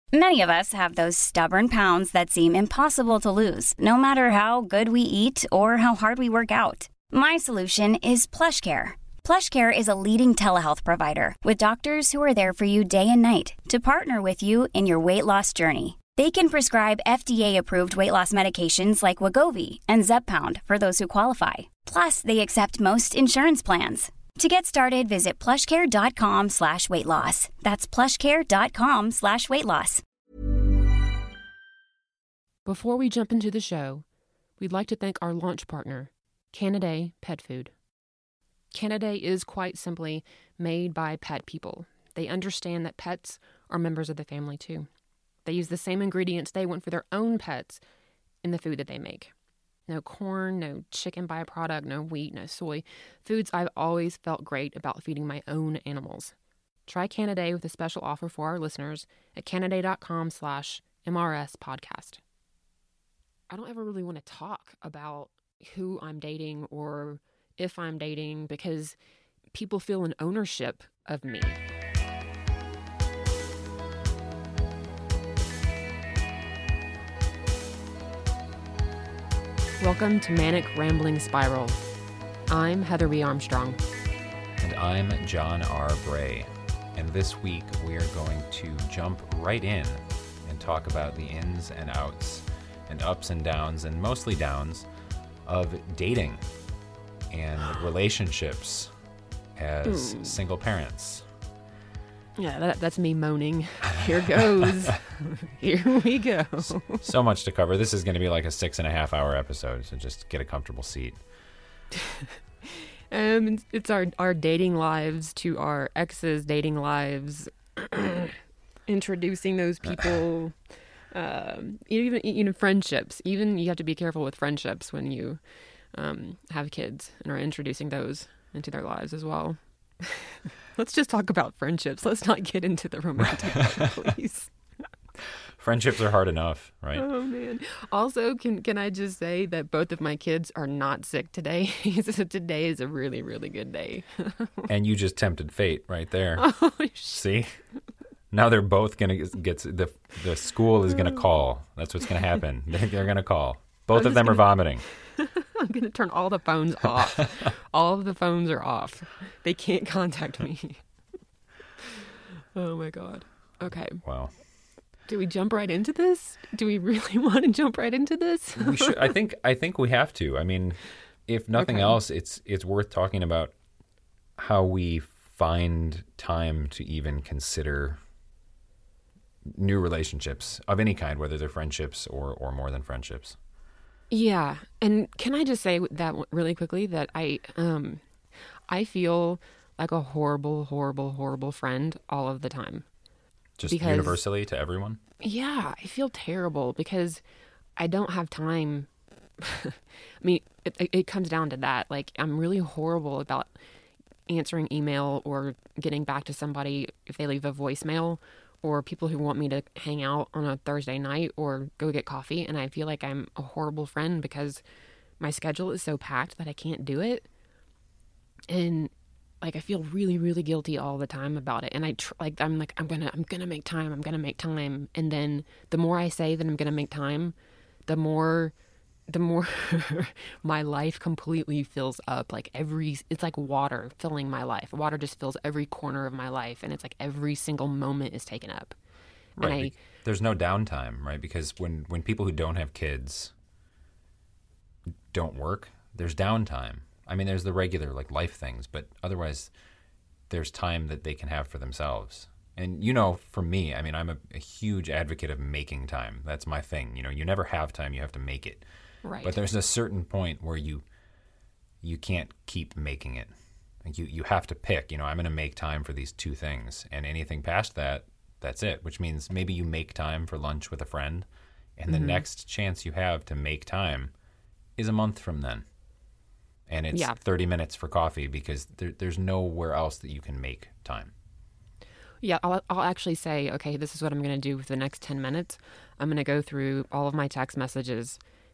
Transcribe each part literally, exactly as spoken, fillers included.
Many of us have those stubborn pounds that seem impossible to lose, no matter how good we eat or how hard we work out. My solution is PlushCare. PlushCare is a leading telehealth provider with doctors who are there for you day and night to partner with you in your weight loss journey. They can prescribe F D A-approved weight loss medications like Wegovy and Zepbound for those who qualify. Plus, they accept most insurance plans. To get started, visit plushcare.com slash weight loss. That's plushcare.com slash weight loss. Before we jump into the show, we'd like to thank our launch partner, Canidae Pet Food. Canidae is quite simply made by pet people. They understand that pets are members of the family too. They use the same ingredients they want for their own pets in the food that they make. No corn, no chicken byproduct, no wheat, no soy. Foods I've always felt great about feeding my own animals. Try Canidae with a special offer for our listeners at canidae.com slash MRS podcast. I don't ever really want to talk about who I'm dating or if I'm dating because people feel an ownership of me. Welcome to Manic Rambling Spiral. I'm Heather B. Armstrong. And I'm John R. Bray. And this week we are going to jump right in and talk about the ins and outs and ups and downs, and mostly downs, of dating and relationships as mm. single parents. Yeah, that, that's me moaning. Here goes. Here we go. So, so much to cover. This is going to be like a six and a half hour episode, so just get a comfortable seat. um, it's our, our dating lives to our exes' dating lives. Introducing those people. um, even even friendships. Even you have to be careful with friendships when you um, have kids and are introducing those into their lives as well. Let's just talk about friendships. Let's not get into the romantic part, please. Friendships are hard enough, right? Oh, man. Also, can can I just say that both of my kids are not sick today? So today is a really, really good day. And you just tempted fate right there. Oh, see? Now they're both going to get, the the school is going to call. That's what's going to happen. They're, they're going to call. Both of them gonna... are vomiting. I'm going to turn all the phones off. All of the phones are off. They can't contact me. Oh, my God. Okay. Wow. Do we jump right into this? Do we really want to jump right into this? we should. I think I think we have to. I mean, if nothing okay. else, it's it's worth talking about how we find time to even consider new relationships of any kind, whether they're friendships or, or more than friendships. Yeah. And can I just say that really quickly that I um I feel like a horrible, horrible, horrible friend all of the time. Just because, universally to everyone? Yeah. I feel terrible because I don't have time. I mean, it, it comes down to that. Like, I'm really horrible about answering email or getting back to somebody if they leave a voicemail, or people who want me to hang out on a Thursday night or go get coffee. And I feel like I'm a horrible friend because my schedule is so packed that I can't do it. And like, I feel really, really guilty all the time about it. And I tr- like, I'm like, I'm going to, I'm going to make time. I'm going to make time. And then the more I say that I'm going to make time, the more, the more my life completely fills up. Like every, it's like water filling my life. Water just fills every corner of my life. And it's like every single moment is taken up. Right. And I, There's no downtime, right? Because when, when people who don't have kids don't work, there's downtime. I mean, there's the regular like life things, but otherwise there's time that they can have for themselves. And, you know, for me, I mean, I'm a, a huge advocate of making time. That's my thing. You know, you never have time. You have to make it. Right. But there's a certain point where you you can't keep making it. Like you, you have to pick, you know, I'm going to make time for these two things. And anything past that, that's it, which means maybe you make time for lunch with a friend. And the mm-hmm. next chance you have to make time is a month from then. And it's yeah. thirty minutes for coffee because there, there's nowhere else that you can make time. Yeah, I'll, I'll actually say, okay, this is what I'm going to do for the next ten minutes. I'm going to go through all of my text messages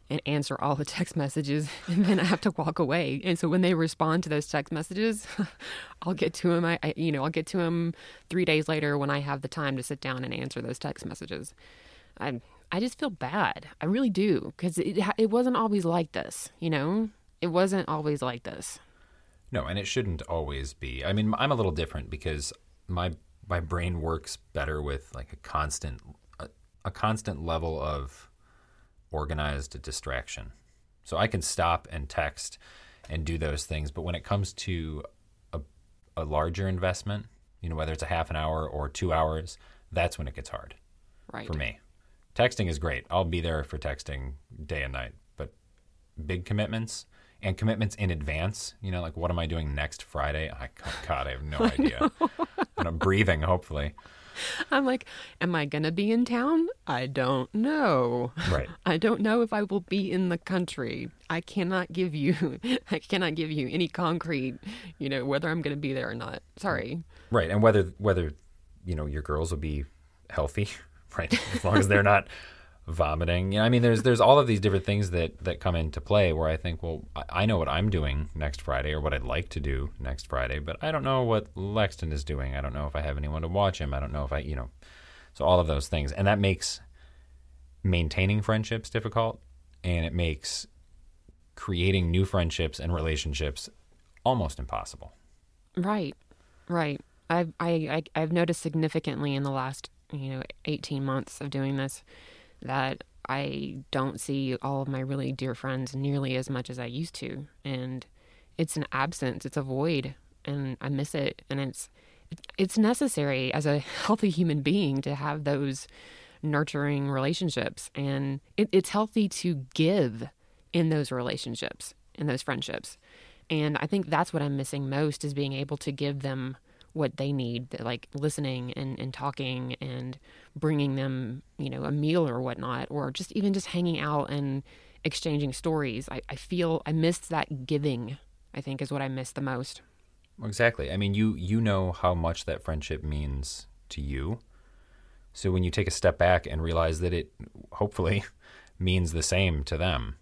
and answer all the text messages, and then I have to walk away. And so when they respond to those text messages, I'll get to them. I, I, you know, I'll get to them three days later when I have the time to sit down and answer those text messages. I, I just feel bad. I really do, because it, it wasn't always like this. You know, it wasn't always like this. No, and it shouldn't always be. I mean, I'm a little different because my my brain works better with like a constant a, a constant level of organized distraction. So I can stop and text and do those things, but when it comes to a, a larger investment, you know, whether it's a half an hour or two hours, that's when it gets hard. Right. For me. Texting is great. I'll be there for texting day and night, but big commitments and commitments in advance, you know, like what am I doing next Friday? I, God, I have no idea. And I'm breathing, hopefully. I'm like, am I going to be in town? I don't know. Right. I don't know if I will be in the country. I cannot give you, I cannot give you any concrete, you know, whether I'm going to be there or not. Sorry. Right. And whether, whether, you know, your girls will be healthy, right? As long as they're not vomiting. You know, I mean, there's, there's all of these different things that, that come into play where I think, well, I, I know what I'm doing next Friday or what I'd like to do next Friday, but I don't know what Lexton is doing. I don't know if I have anyone to watch him. I don't know if I, you know, so all of those things. And that makes maintaining friendships difficult, and it makes creating new friendships and relationships almost impossible. Right. Right. I've, I, I, I've noticed significantly in the last, you know, eighteen months of doing this that I don't see all of my really dear friends nearly as much as I used to. And it's an absence, it's a void, and I miss it. And it's, it's necessary as a healthy human being to have those nurturing relationships. And it, it's healthy to give in those relationships, in those friendships. And I think that's what I'm missing most, is being able to give them what they need, like listening and, and talking and bringing them, you know, a meal or whatnot, or just even just hanging out and exchanging stories. I, I feel I missed that giving, I think, is what I miss the most. Exactly. I mean, you you know how much that friendship means to you. So when you take a step back and realize that it hopefully means the same to them,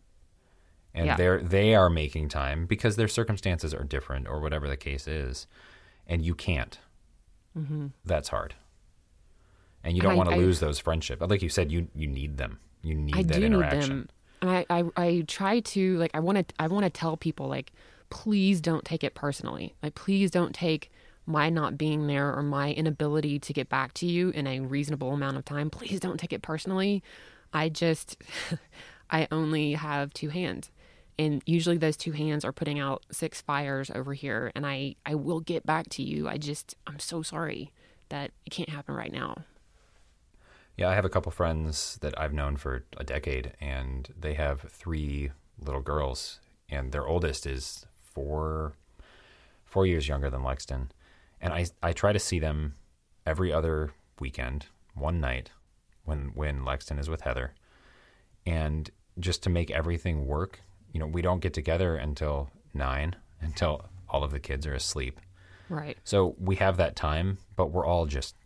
and yeah. they're they are making time because their circumstances are different or whatever the case is, and you can't. Mm-hmm. That's hard. And you don't I, want to I, lose those friendships. Like you said, you you need them. You need I that do interaction. Need them. And I, I, I try to, like, I want to I want to tell people, like, please don't take it personally. Like, please don't take my not being there or my inability to get back to you in a reasonable amount of time. Please don't take it personally. I just, I only have two hands. And usually those two hands are putting out six fires over here. And I, I will get back to you. I just, I'm so sorry that it can't happen right now. Yeah, I have a couple friends that I've known for a decade, and they have three little girls, and their oldest is four, four years younger than Lexton. And I, I try to see them every other weekend, one night, when when Lexton is with Heather. And just to make everything work, you know, we don't get together until nine, until all of the kids are asleep. Right. So we have that time, but we're all just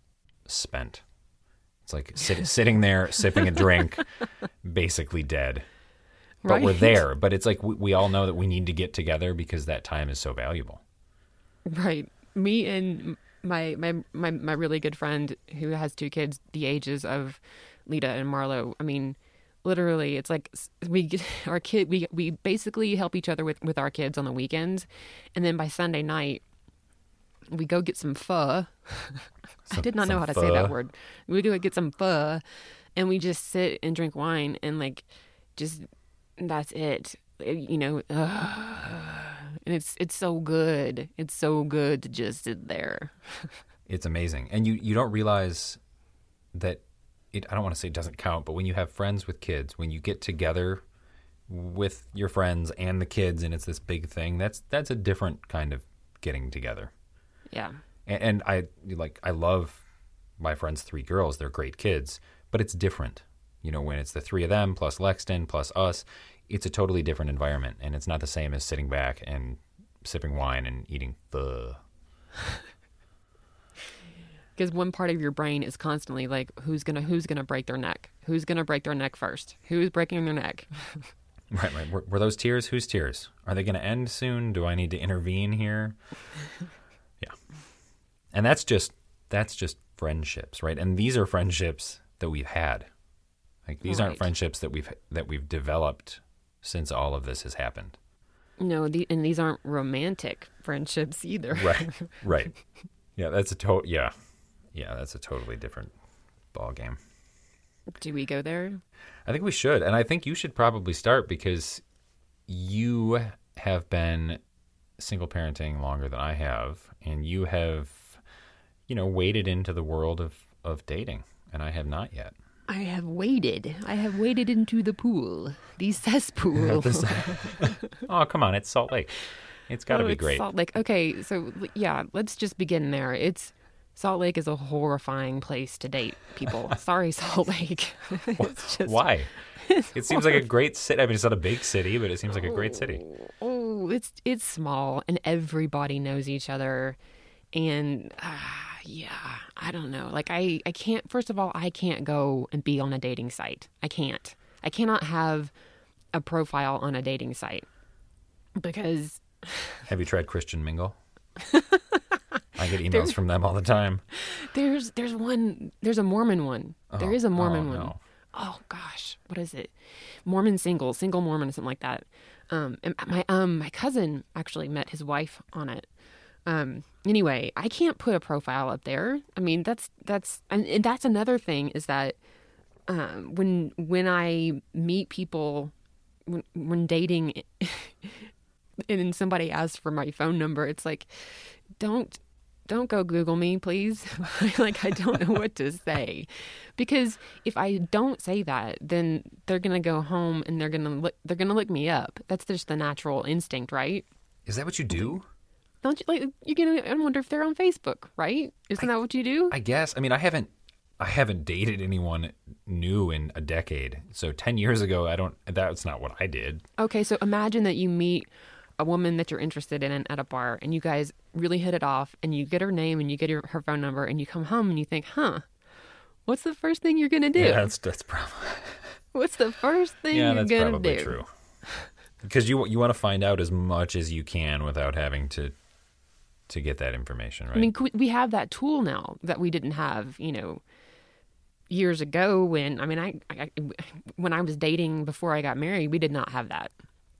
spent. It's like sit, sitting there, sipping a drink, basically dead. But right. We're there. But it's like we, we all know that we need to get together because that time is so valuable. Right. Me and my my my, my really good friend who has two kids the ages of Lita and Marlo, I mean, literally, it's like we get our kid. We we basically help each other with, with our kids on the weekends, and then by Sunday night, we go get some pho. Some, I did not know how to pho. say that word. We go get some pho, and we just sit and drink wine, and like, just that's it. You know, uh, and it's it's so good. It's so good to just sit there. It's amazing, and you you don't realize that. It, I don't want to say it doesn't count, but when you have friends with kids, when you get together with your friends and the kids, and it's this big thing, that's that's a different kind of getting together. Yeah. And, and I like I love my friends' three girls; they're great kids, but it's different. You know, when it's the three of them plus Lexton plus us, it's a totally different environment, and it's not the same as sitting back and sipping wine and eating pho. Because one part of your brain is constantly like, who's gonna who's gonna break their neck? Who's gonna break their neck first? Who's breaking their neck? Right, right. Were, were those tears? Whose tears? Are they going to end soon? Do I need to intervene here? Yeah. And that's just that's just friendships, right? And these are friendships that we've had. Like these Right. aren't friendships that we've that we've developed since all of this has happened. No, the, and these aren't romantic friendships either. Right. Right. Yeah, that's a to- yeah. Yeah, that's a totally different ball game. Do we go there? I think we should. And I think you should probably start because you have been single parenting longer than I have, and you have, you know, waded into the world of, of dating, and I have not yet. I have waded. I have waded into the pool, the cesspool. This- oh, come on. It's Salt Lake. It's got to Oh, be it's great. Salt Lake. Okay, so yeah, let's just begin there. It's Salt Lake is a horrifying place to date people. Sorry, Salt Lake. It's just, Why? It seems like a great city. I mean, it's not a big city, but it seems like a great city. Oh, it's it's small and everybody knows each other, and uh, yeah, I don't know. Like I, I can't. First of all, I can't go and be on a dating site. I can't. I cannot have a profile on a dating site because Have you tried Christian Mingle? I get emails from them all the time. there's there's one there's a Mormon one. There Oh, is a Mormon oh, one. no. Oh gosh, what is it? Mormon single, single Mormon, something like that. Um, and my um my cousin actually met his wife on it. Um, anyway, I can't put a profile up there. I mean, that's that's and, and that's another thing is that um, when when I meet people when, when dating, and then somebody asks for my phone number, it's like, don't. Don't go Google me, please. Like, I don't know what to say. Because if I don't say that, then they're going to go home and they're going to look, they're going to look me up. That's just the natural instinct, right? Is that what you do? Don't you like, you're going to, I wonder if they're on Facebook, right? Isn't that what you do? I guess. I mean, I haven't I haven't dated anyone new in a decade. So ten years ago, I don't that's not what I did. Okay, so imagine that you meet a woman that you're interested in at a bar and you guys really hit it off and you get her name and you get her, her phone number and you come home and you think, huh, what's the first thing you're going to do? Yeah, that's that's probably What's the first thing Yeah, you're that's going to probably do? true. Because you you want to find out as much as you can without having to to get that information, right? I mean, we have that tool now that we didn't have, you know, years ago when, I mean, I, I when I was dating before I got married, we did not have that.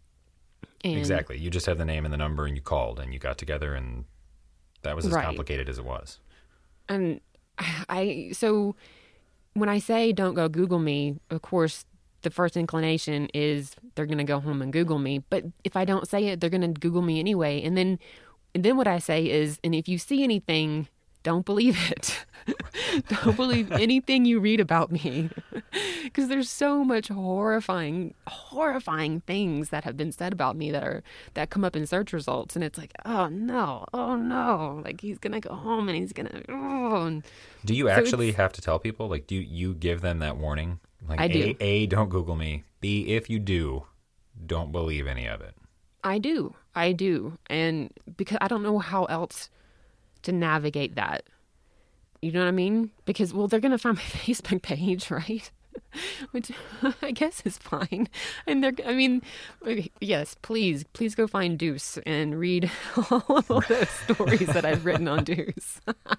And exactly. You just had the name and the number and you called and you got together and that was as Right. complicated as it was. And I, so when I say don't go Google me, of course, the first inclination is they're going to go home and Google me. But if I don't say it, they're going to Google me anyway. And then, and then what I say is, and if you see anything, don't believe it. Don't believe anything you read about me. Because there's so much horrifying, horrifying things that have been said about me that are, that come up in search results. And it's like, oh no, oh no. Like he's going to go home and he's going to, oh. And Do you So actually it's- have to tell people? Like, do you, you give them that warning? Like, I A, do. A, don't Google me. B, if you do, don't believe any of it. I do. I do. And because I don't know how else to navigate that. You know what I mean? Because, well, they're going to find my Facebook page, right? Which I guess is fine. And they're, I mean, yes, please, please go find Deuce and read all of those stories that I've written on Deuce.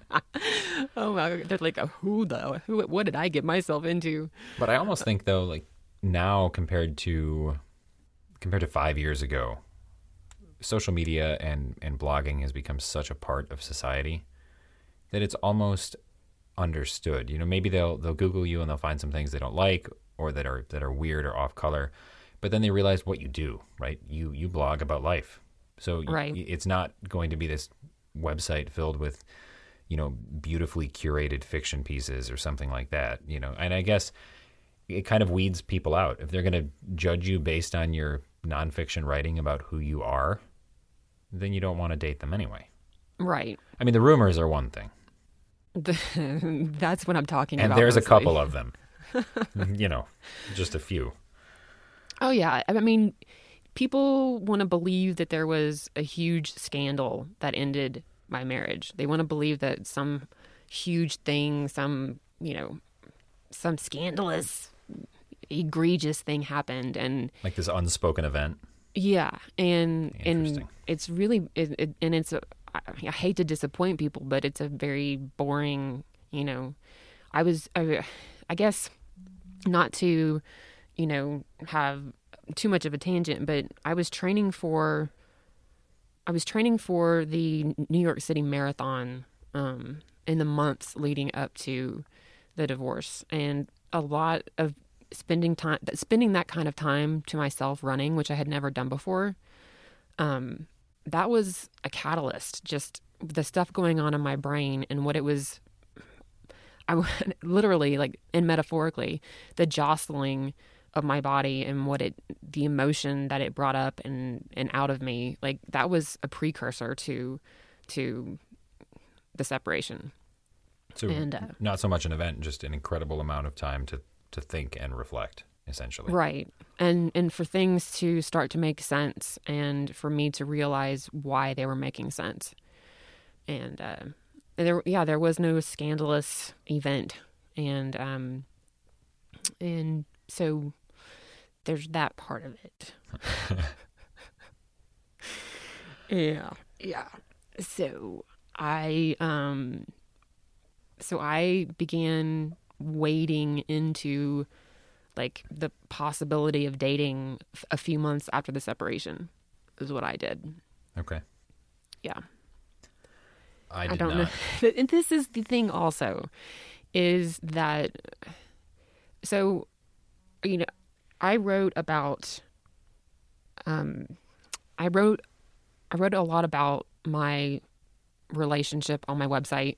Oh my, they're like, who the, who, what did I get myself into? But I almost think though, like now compared to compared to five years ago, social media and, and blogging has become such a part of society that it's almost understood. You know, maybe they'll they'll Google you and they'll find some things they don't like or that are that are weird or off color, but then they realize what you do, right? You you blog about life, so y- Right. it's not going to be this website filled with, you know, beautifully curated fiction pieces or something like that. You know, and I guess it kind of weeds people out if they're going to judge you based on your nonfiction writing about who you are. Then you don't want to date them anyway. Right. I mean, the rumors are one thing. That's what I'm talking And about. there's a mostly. couple of them. You know, just a few. Oh, yeah. I mean, people want to believe that there was a huge scandal that ended my marriage. They want to believe that some huge thing, some, you know, some scandalous, egregious thing happened. And like this unspoken event. Yeah. And, and it's really, it, it, and it's, a, I, I hate to disappoint people, but it's a very boring, you know, I was, I, I guess not to, you know, have too much of a tangent, but I was training for, I was training for the New York City Marathon um, in the months leading up to the divorce, and a lot of spending time, spending that kind of time to myself running, which I had never done before. Um, that was a catalyst, just the stuff going on in my brain and what it was. I literally, like, and metaphorically, the jostling of my body and what it, the emotion that it brought up and, and out of me, like that was a precursor to, to the separation. So and, uh, not so much an event, just an incredible amount of time to, to think and reflect, essentially. Right. And, and for things to start to make sense and for me to realize why they were making sense. And, uh, there, yeah, there was no scandalous event. And, um, and so there's that part of it. yeah. Yeah. So I, um, so I began wading into like the possibility of dating a few months after the separation is what I did. Okay. Yeah. I, did I don't not. know. And this is the thing also is that, so, you know, I wrote about, um, I wrote, I wrote a lot about my relationship on my website.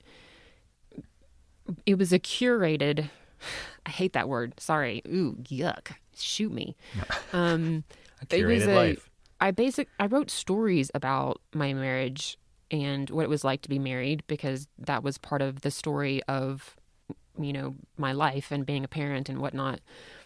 It was a curated, I hate that word. Sorry. Ooh, yuck. Shoot me. Um, a curated it was a, life. I basic, I wrote stories about my marriage and what it was like to be married, because that was part of the story of, you know, my life and being a parent and whatnot.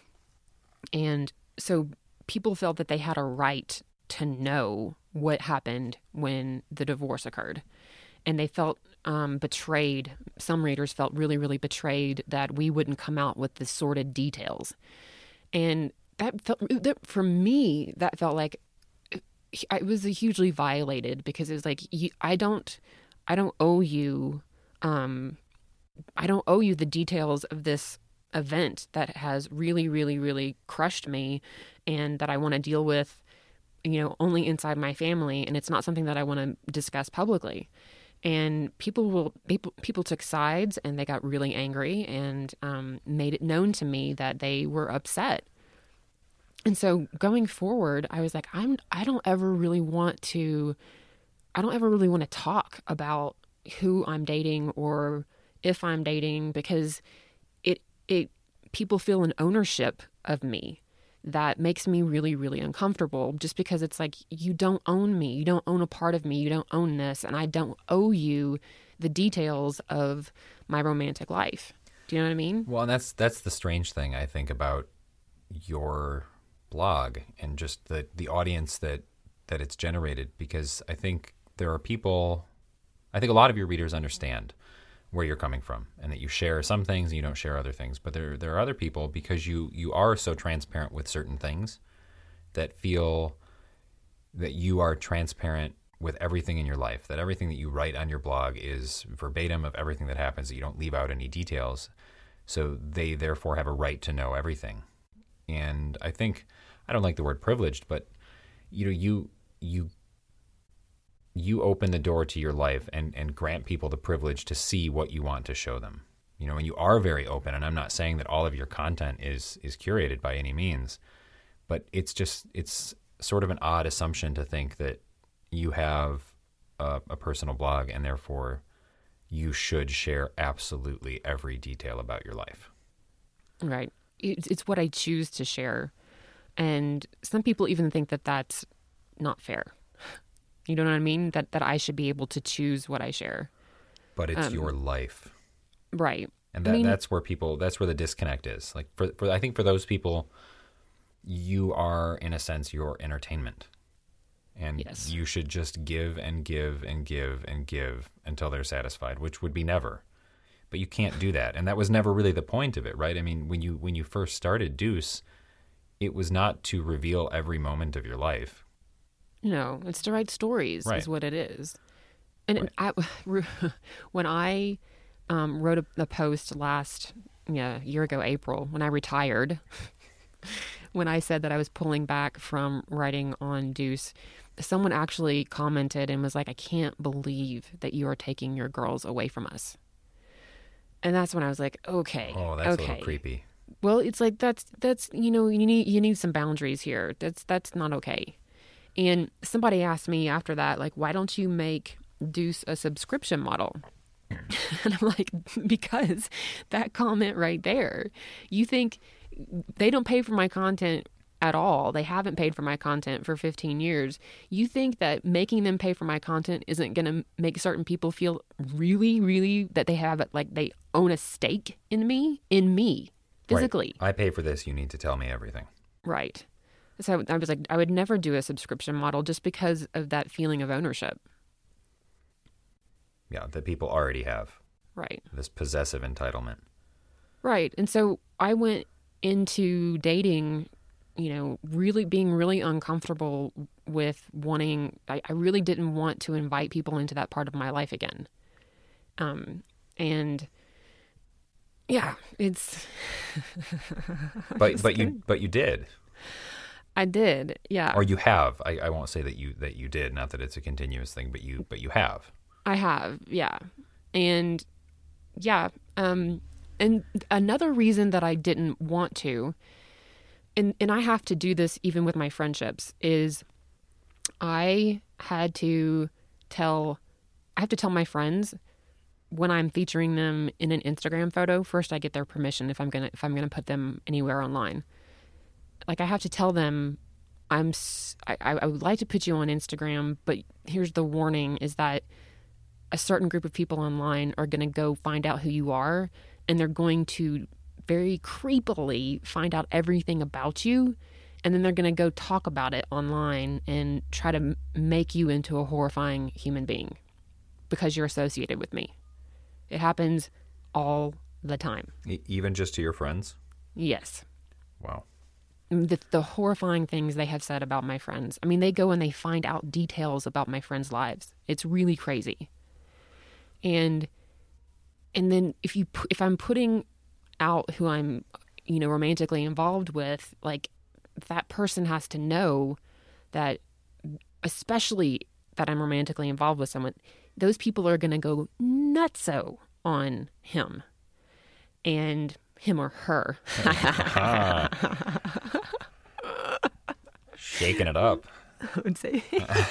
And so people felt that they had a right to know what happened when the divorce occurred. And they felt um, betrayed. Some readers felt really, really betrayed that we wouldn't come out with the sordid details. And that felt, that, for me, that felt like it was hugely violated, because it was like, I don't, I don't owe you, um, I don't owe you the details of this event that has really, really, really crushed me and that I want to deal with, you know, only inside my family. And it's not something that I want to discuss publicly. And people will, people, people took sides and they got really angry and um, made it known to me that they were upset. And so going forward, I was like, I'm, I don't ever really want to, I don't ever really want to talk about who I'm dating or if I'm dating, because it, it, people feel an ownership of me that makes me really, really uncomfortable, just because it's like, you don't own me. You don't own a part of me. You don't own this. And I don't owe you the details of my romantic life. Do you know what I mean? Well, and that's, that's the strange thing, I think, about your blog and just the, the audience that, that it's generated, because I think there are people, I think a lot of your readers understand where you're coming from and that you share some things and you don't share other things. But there there are other people, because you, you are so transparent with certain things, that feel that you are transparent with everything in your life, that everything that you write on your blog is verbatim of everything that happens, that you don't leave out any details. So they therefore have a right to know everything. And I think, I don't like the word privileged, but you know, you you you open the door to your life and, and grant people the privilege to see what you want to show them. You know, and you are very open, and I'm not saying that all of your content is is curated by any means, but it's just, it's sort of an odd assumption to think that you have a, a personal blog and therefore you should share absolutely every detail about your life. Right. It's, it's what I choose to share. And some people even think that that's not fair. You know what I mean? That that I should be able to choose what I share. But it's um, your life. Right. And that, I mean, that's where people, that's where the disconnect is. Like for, for, I think for those people, you are, in a sense, your entertainment. And yes. you should just give and give and give and give until they're satisfied, which would be never. but you can't do that. And that was never really the point of it, right? I mean, when you when you first started Deuce, it was not to reveal every moment of your life. No, it's to write stories Right. is what it is. And Right. I, when I um, wrote a, a post last yeah, year ago, April, when I retired, when I said that I was pulling back from writing on Deuce, someone actually commented and was like, I can't believe that you are taking your girls away from us. And that's when I was like, okay. Oh, that's okay. a little creepy. Well, it's like, that's, that's, you know, you need, you need some boundaries here. That's, that's not okay. And somebody asked me after that, like, why don't you make Deuce a subscription model? And I'm like, because that comment right there, you think they don't pay for my content at all. They haven't paid for my content for fifteen years. You think that making them pay for my content isn't going to make certain people feel really, really that they have, like, they own a stake in me, in me, physically. Right. I pay for this. You need to tell me everything. Right. So I was like, I would never do a subscription model just because of that feeling of ownership. Yeah, that people already have. Right. This possessive entitlement. Right. And so I went into dating, you know, really being really uncomfortable with wanting, I, I really didn't want to invite people into that part of my life again. Um, and yeah, it's. But but you but you did. I did, yeah. Or you have. I, I won't say that you that you did, not that it's a continuous thing, but you but you have. I have, yeah. And yeah, um, and another reason that I didn't want to, and, and I have to do this even with my friendships, is I had to tell, I have to tell my friends when I'm featuring them in an Instagram photo, first I get their permission if I'm gonna if I'm gonna put them anywhere online. Like I have to tell them, I'm I, I would like to put you on Instagram, but here's the warning: is that a certain group of people online are going to go find out who you are, and they're going to very creepily find out everything about you, and then they're going to go talk about it online and try to m- make you into a horrifying human being because you're associated with me. It happens all the time. E- even just to your friends? Yes. Wow. The, the horrifying things they have said about my friends. I mean, they go and they find out details about my friends' lives. It's really crazy. And and then if you if I'm putting out who I'm, you know, romantically involved with, like that person has to know that, especially that I'm romantically involved with someone, those people are going to go nutso on him and him or her. Shaking it up. I would say.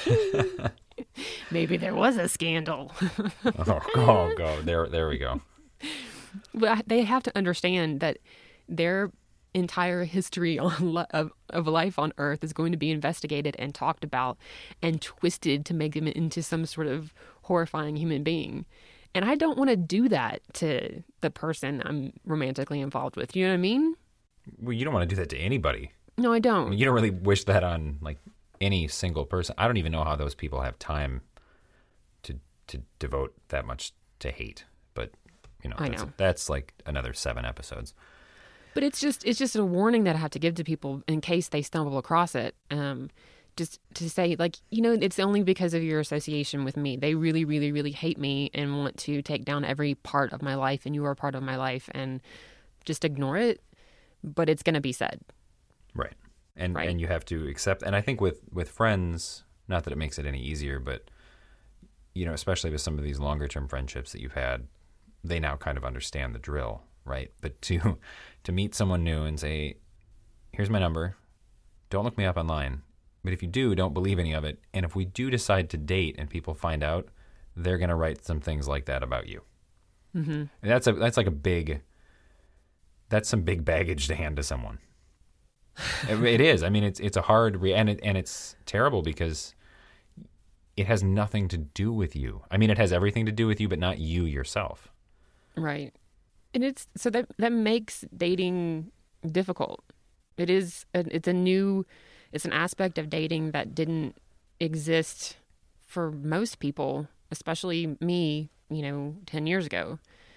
Maybe there was a scandal. oh, go, go. There, there we go. But they have to understand that their entire history on li- of, of life on Earth is going to be investigated and talked about and twisted to make them into some sort of horrifying human being. And I don't want to do that to the person I'm romantically involved with. You know what I mean? Well, you don't want to do that to anybody. No, I I don't. mean, you don't really wish that on like any single person. I don't even know how those people have time to to devote that much to hate. But you know, I that's, know. that's like another seven episodes. But it's just it's just a warning that I have to give to people in case they stumble across it. Um, just to say, like, you know, it's only because of your association with me. They really, really, really hate me and want to take down every part of my life, and you are a part of my life, and just ignore it. But it's going to be said. Right. And Right. and you have to accept. And I think with, with friends, not that it makes it any easier, but, you know, especially with some of these longer term friendships that you've had, they now kind of understand the drill, right? But to to meet someone new and say, here's my number, don't look me up online. But if you do, don't believe any of it. And if we do decide to date and people find out, they're going to write some things like that about you. Mm-hmm. And that's a that's like a big, that's some big baggage to hand to someone. it, it is. I mean, it's it's a hard, re- and it, and it's terrible because it has nothing to do with you. I mean, it has everything to do with you, but not you yourself. Right. And it's so that that makes dating difficult. It is a, it's a new it's an aspect of dating that didn't exist for most people, especially me, you know, ten years ago.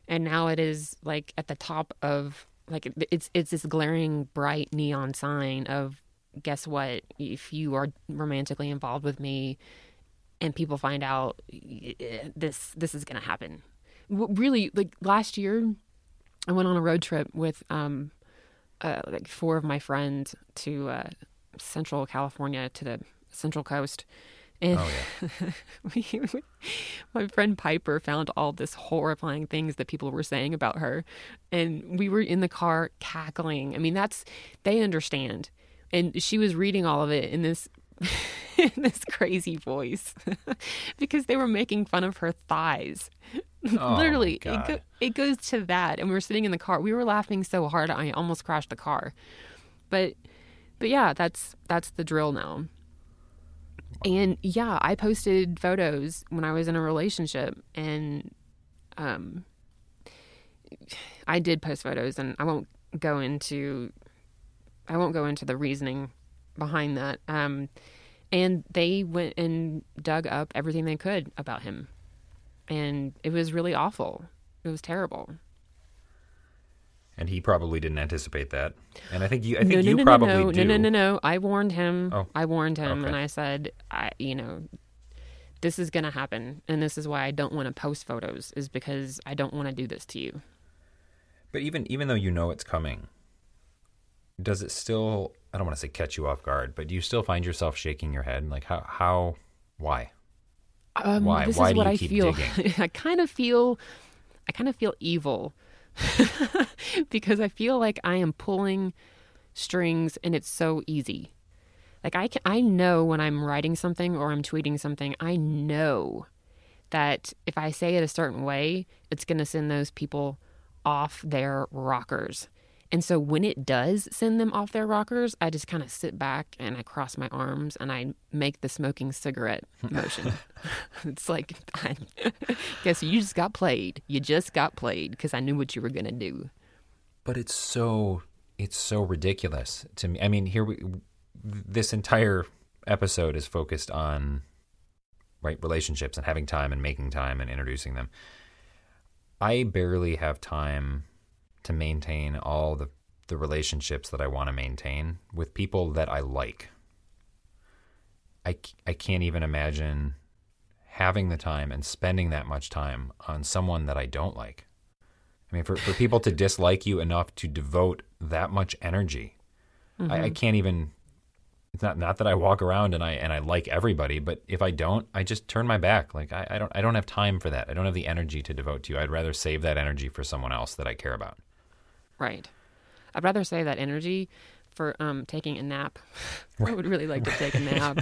And now it is like at the top of like it's it's this glaring bright neon sign of, guess what, if you are romantically involved with me and people find out, this this is going to happen. Really, like last year I went on a road trip with um uh, like four of my friends to uh, Central California, to the Central Coast. And Oh, yeah. we, my friend Piper found all this horrifying things that people were saying about her. And we were in the car cackling. I mean, that's, they understand. And she was reading all of it in this, in this crazy voice because they were making fun of her thighs. Oh, Literally, it, God. go, it goes to that. And we were sitting in the car. We were laughing so hard, I almost crashed the car. But, but yeah, that's, that's the drill now. And yeah, I posted photos when I was in a relationship, and um, I did post photos, and I won't go into, I won't go into the reasoning behind that. Um, and they went and dug up everything they could about him, and it was really awful. It was terrible. And he probably didn't anticipate that. And I think you, I think no, no, you no, probably no, do. no, no, no, no. I warned him. Oh, I warned him, okay. and I said, I, you know, this is going to happen, and this is why I don't want to post photos, is because I don't want to do this to you. But even even though you know it's coming, does it still, I don't want to say catch you off guard, but do you still find yourself shaking your head? Like how, how why? Um, Why? This Why is do what you I keep feel. digging? I kind of feel, I kind of feel evil because I feel like I am pulling strings, and it's so easy. Like I can, I know when I'm writing something or I'm tweeting something, I know that if I say it a certain way, it's going to send those people off their rockers. And so when it does send them off their rockers, I just kind of sit back and I cross my arms and I make the smoking cigarette motion. It's like, I guess you just got played. You just got played because I knew what you were going to do. But it's so it's so ridiculous to me. I mean, here we this entire episode is focused on right relationships and having time and making time and introducing them. I barely have time to maintain all the the relationships that I want to maintain with people that I like. I, I can't even imagine having the time and spending that much time on someone that I don't like. I mean, for, for people to dislike you enough to devote that much energy, mm-hmm. I, I can't even. It's not not that I walk around and I and I like everybody, but if I don't, I just turn my back. Like I, I don't I don't have time for that. I don't have the energy to devote to you. I'd rather save that energy for someone else that I care about. Right. I'd rather save that energy for um, taking a nap. Right. I would really like to take a nap.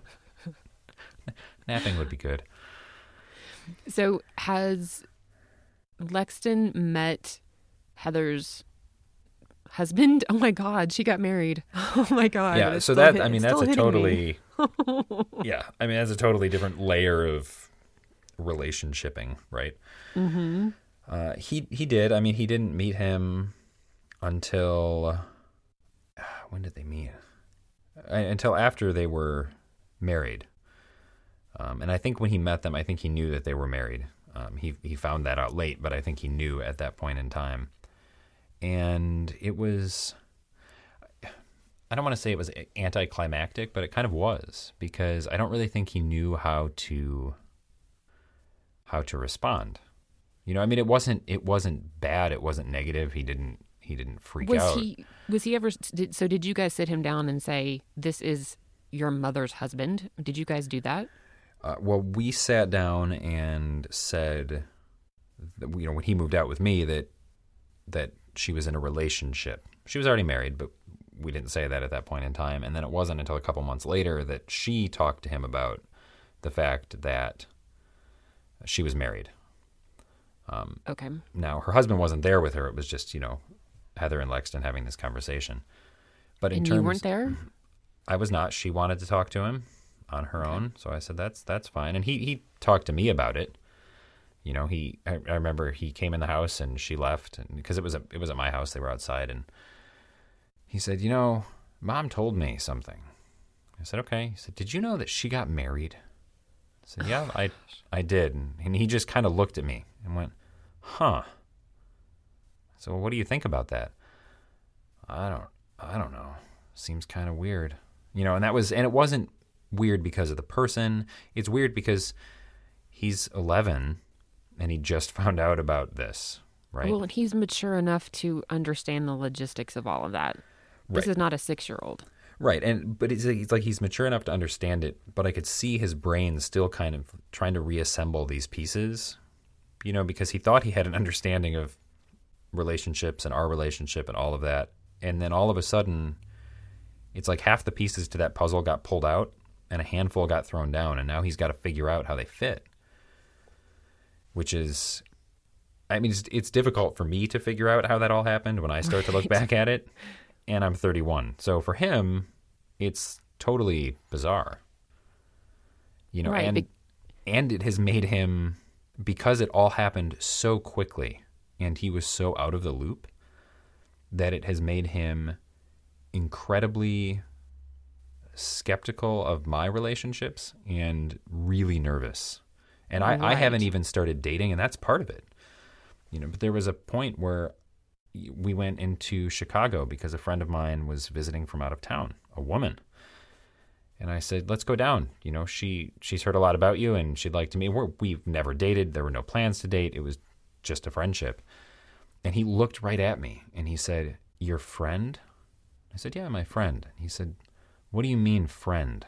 Napping would be good. So has Lexton met Heather's husband? Oh my God, she got married. Oh my God. Yeah, it's so still that hit- I mean it's that's still a hitting me. totally yeah. I mean that's a totally different layer of relationshiping, right? Mm-hmm. Uh, he he did. I mean, he didn't meet him until uh, when did they meet? Uh, until after they were married. Um, and I think when he met them, I think he knew that they were married. Um, he he found that out late, but I think he knew at that point in time. And it was, I don't want to say it was anticlimactic, but it kind of was, because I don't really think he knew how to how to respond. You know, I mean, it wasn't it wasn't bad. It wasn't negative. He didn't he didn't freak Was out. he was he ever did, so did you guys sit him down and say, this is your mother's husband? Did you guys do that? Uh, well, we sat down and said, that, you know, when he moved out with me, that that she was in a relationship. She was already married, but we didn't say that at that point in time. And then it wasn't until a couple months later that she talked to him about the fact that she was married. Um, Okay. Now, her husband wasn't there with her. It was just, you know, Heather and Lexton having this conversation. But in And terms, you weren't there? I was not. She wanted to talk to him on her okay. own. So I said, that's that's fine. And he, he talked to me about it. You know, he. I, I remember he came in the house and she left, and because it was a, it was at my house. They were outside, and he said, "You know, Mom told me something." I said, "Okay." He said, "Did you know that she got married?" I said, "Yeah, I I did." And, and he just kind of looked at me and went, "Huh." So what do you think about that? I don't, I don't know. Seems kind of weird, you know, and that was, and it wasn't weird because of the person. It's weird because he's eleven and he just found out about this, right? Well, and he's mature enough to understand the logistics of all of that. This Right. is not a six-year-old. Right, and but it's, it's like he's mature enough to understand it, but I could see his brain still kind of trying to reassemble these pieces, you know, because he thought he had an understanding of relationships and our relationship and all of that, and then all of a sudden, it's like half the pieces to that puzzle got pulled out, and a handful got thrown down, and now he's got to figure out how they fit, which is, I mean, it's, it's difficult for me to figure out how that all happened when I start to look Right. back at it. And I'm thirty-one. So for him, it's totally bizarre. You know, Right, and be- and it has made him, because it all happened so quickly and he was so out of the loop, that it has made him incredibly skeptical of my relationships and really nervous. And I, I Right. haven't even started dating, and that's part of it. You know, but there was a point where we went into Chicago because a friend of mine was visiting from out of town, a woman. And I said, let's go down. You know, she she's heard a lot about you and she'd like to meet. We're, we've never dated. There were no plans to date. It was just a friendship. And he looked right at me and he said, your friend? I said, yeah, my friend. He said, what do you mean friend?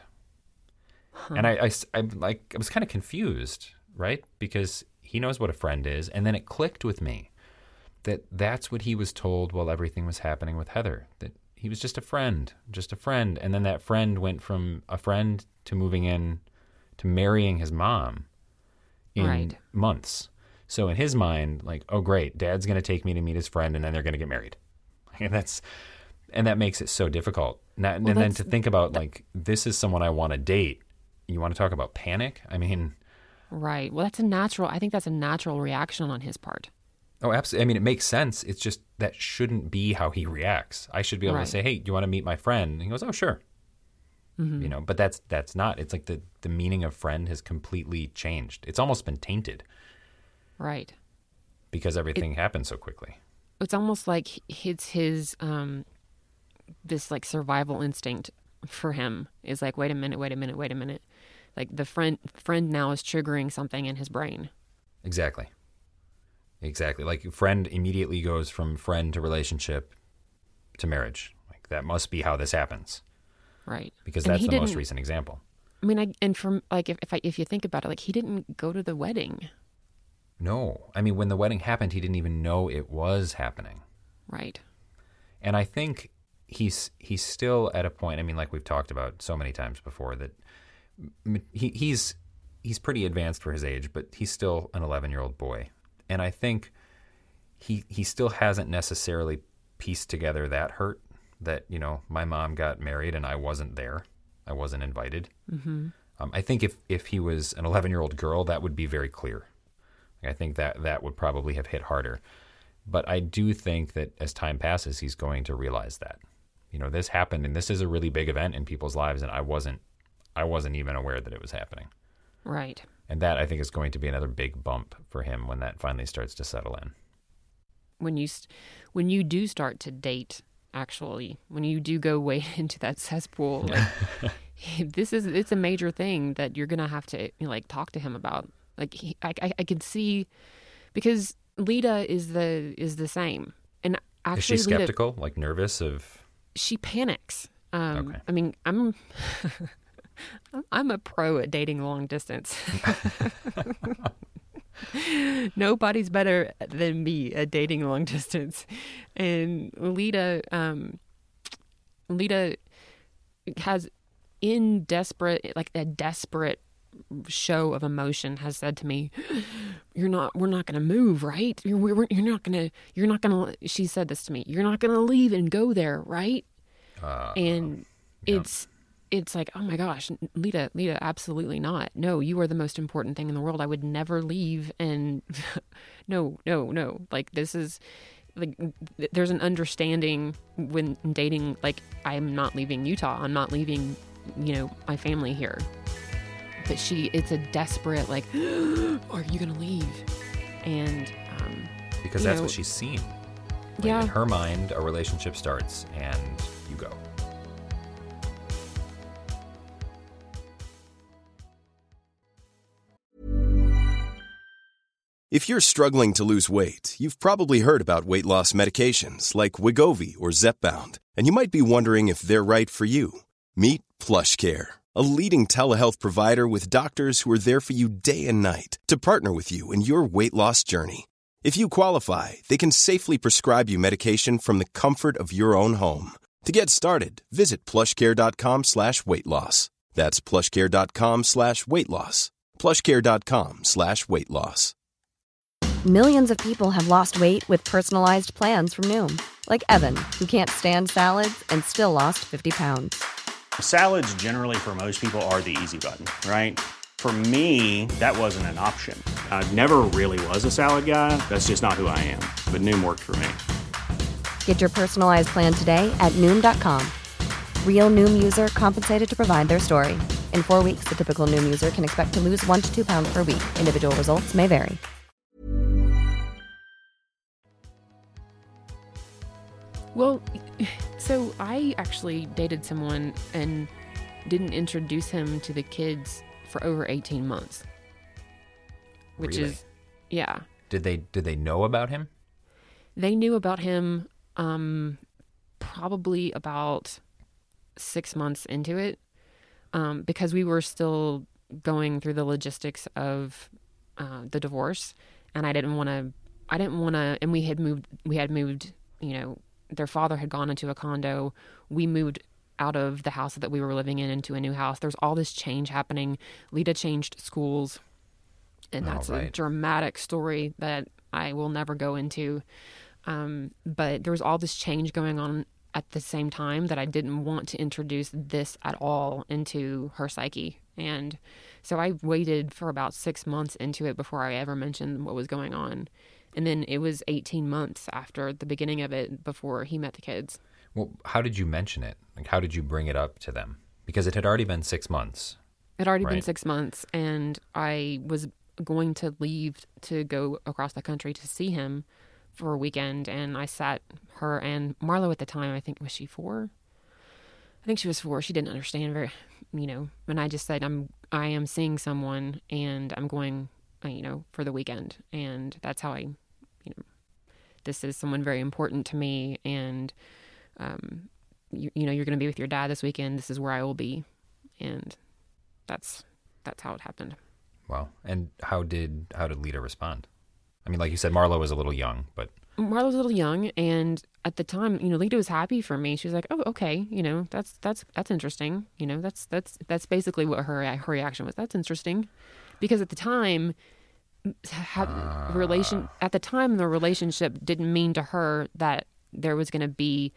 Huh. And I, I, I, like, I was kind of confused, right? Because he knows what a friend is. And then it clicked with me that that's what he was told while everything was happening with Heather, that he was just a friend, just a friend. And then that friend went from a friend to moving in to marrying his mom in Right. months. So in his mind, like, oh, great, dad's going to take me to meet his friend and then they're going to get married. And that's, and that makes it so difficult. Now, Well, and then that's- to think about, like, this is someone I want to date. You want to talk about panic? I mean, Right. Well, that's a natural, I think that's a natural reaction on his part. oh, absolutely. I mean, it makes sense. It's just that shouldn't be how he reacts. I should be able Right. to say, hey, do you want to meet my friend? And he goes, oh, sure. Mm-hmm. You know, but that's that's not. It's like the, the meaning of friend has completely changed. It's almost been tainted Right. because everything happened so quickly. It's almost like it's his, um, this like survival instinct for him is like, wait a minute, wait a minute, wait a minute. Like the friend, friend now is triggering something in his brain. Exactly. Exactly. Like friend immediately goes from friend to relationship to marriage. Like that must be how this happens Right. because And that's he the most didn't- recent example. I mean, I, and from like, if, if I, if you think about it, like he didn't go to the wedding. No. I mean, when the wedding happened, he didn't even know it was happening. Right. And I think he's he's still at a point. I mean, like we've talked about so many times before, that m- he, he's he's pretty advanced for his age, but he's still an eleven-year-old boy. And I think he he still hasn't necessarily pieced together that hurt that, you know, my mom got married and I wasn't there, I wasn't invited. Mm-hmm. Um, I think if if he was an eleven-year-old girl, that would be very clear. I think that that would probably have hit harder. But I do think that as time passes, he's going to realize that, you know, this happened and this is a really big event in people's lives, and I wasn't, I wasn't even aware that it was happening. Right. And that I think is going to be another big bump for him when that finally starts to settle in. When you, st- when you do start to date, actually, when you do go wade into that cesspool, like, this is, it's a major thing that you're going to have to, you know, like talk to him about. Like he, I, I, I could see, because Lita is the is the same, and actually, Is she Lita, skeptical, like nervous of? she panics. Um, Okay. I mean, I'm I'm a pro at dating long distance. Nobody's better than me at dating long distance, and Lita, um, Lita has in desperate, like a desperate show of emotion, has said to me, you're not we're not going to move, right? You're we're, you're not going to you're not going to she said this to me, you're not going to leave and go there, right? Uh, And yeah. it's it's like, oh my gosh, Lita, Lita, absolutely not. No, you are the most important thing in the world. I would never leave. And no, no, no. Like this is like, there's an understanding when dating, like I'm not leaving Utah. I'm not leaving, you know, my family here. But she, it's a desperate, like, are you going to leave? And, um, because you that's know, what she's seen. Like, Yeah. in her mind, a relationship starts and you go. If you're struggling to lose weight, you've probably heard about weight loss medications like Wegovy or Zepbound, and you might be wondering if they're right for you. Meet PlushCare, a leading telehealth provider with doctors who are there for you day and night to partner with you in your weight loss journey. If you qualify, they can safely prescribe you medication from the comfort of your own home. To get started, visit plushcare.com slash weight loss. That's plushcare.com slash weight loss. plushcare.com slash weight loss. Millions of people have lost weight with personalized plans from Noom. Like Evan, who can't stand salads and still lost fifty pounds. Salads generally for most people are the easy button, right? For me, that wasn't an option. I never really was a salad guy. That's just not who I am. But Noom worked for me. Get your personalized plan today at Noom dot com. Real Noom user compensated to provide their story. In four weeks, the typical Noom user can expect to lose one to two pounds per week. Individual results may vary. Well, so I actually dated someone and didn't introduce him to the kids for over eighteen months. Which Really? is, yeah. Did they did they know about him? They knew about him um, probably about six months into it um, because we were still going through the logistics of uh, the divorce, and I didn't want to. I didn't want to. And we had moved. We had moved. You know, their father had gone into a condo. We moved out of the house that we were living in into a new house. There's all this change happening. Lita changed schools, and that's Oh, right. a dramatic story that I will never go into. Um, but there was all this change going on at the same time that I didn't want to introduce this at all into her psyche. And so I waited for about six months into it before I ever mentioned what was going on. And then it was eighteen months after the beginning of it before he met the kids. Well, how did you mention it? Like, how did you bring it up to them? Because it had already been six months. It had already been Right. six months, and I was going to leave to go across the country to see him for a weekend, and I sat her and Marlo at the time, I think, was she four? I think she was four. She didn't understand very, you know, and I just said, I'm, I am seeing someone, and I'm going, uh, you know, for the weekend, and that's how I, you know, this is someone very important to me, and, um, you, you know, you're going to be with your dad this weekend. This is where I will be, and that's that's how it happened. Wow. And how did how did Lita respond? I mean, like you said, Marlo was a little young, but Marlo was a little young, and at the time, you know, Lita was happy for me. She was like, "Oh, okay, you know, that's that's that's interesting. You know, that's that's that's basically what her her reaction was. That's interesting," because at the time, ha- relation at the time the relationship didn't mean to her that there was going to be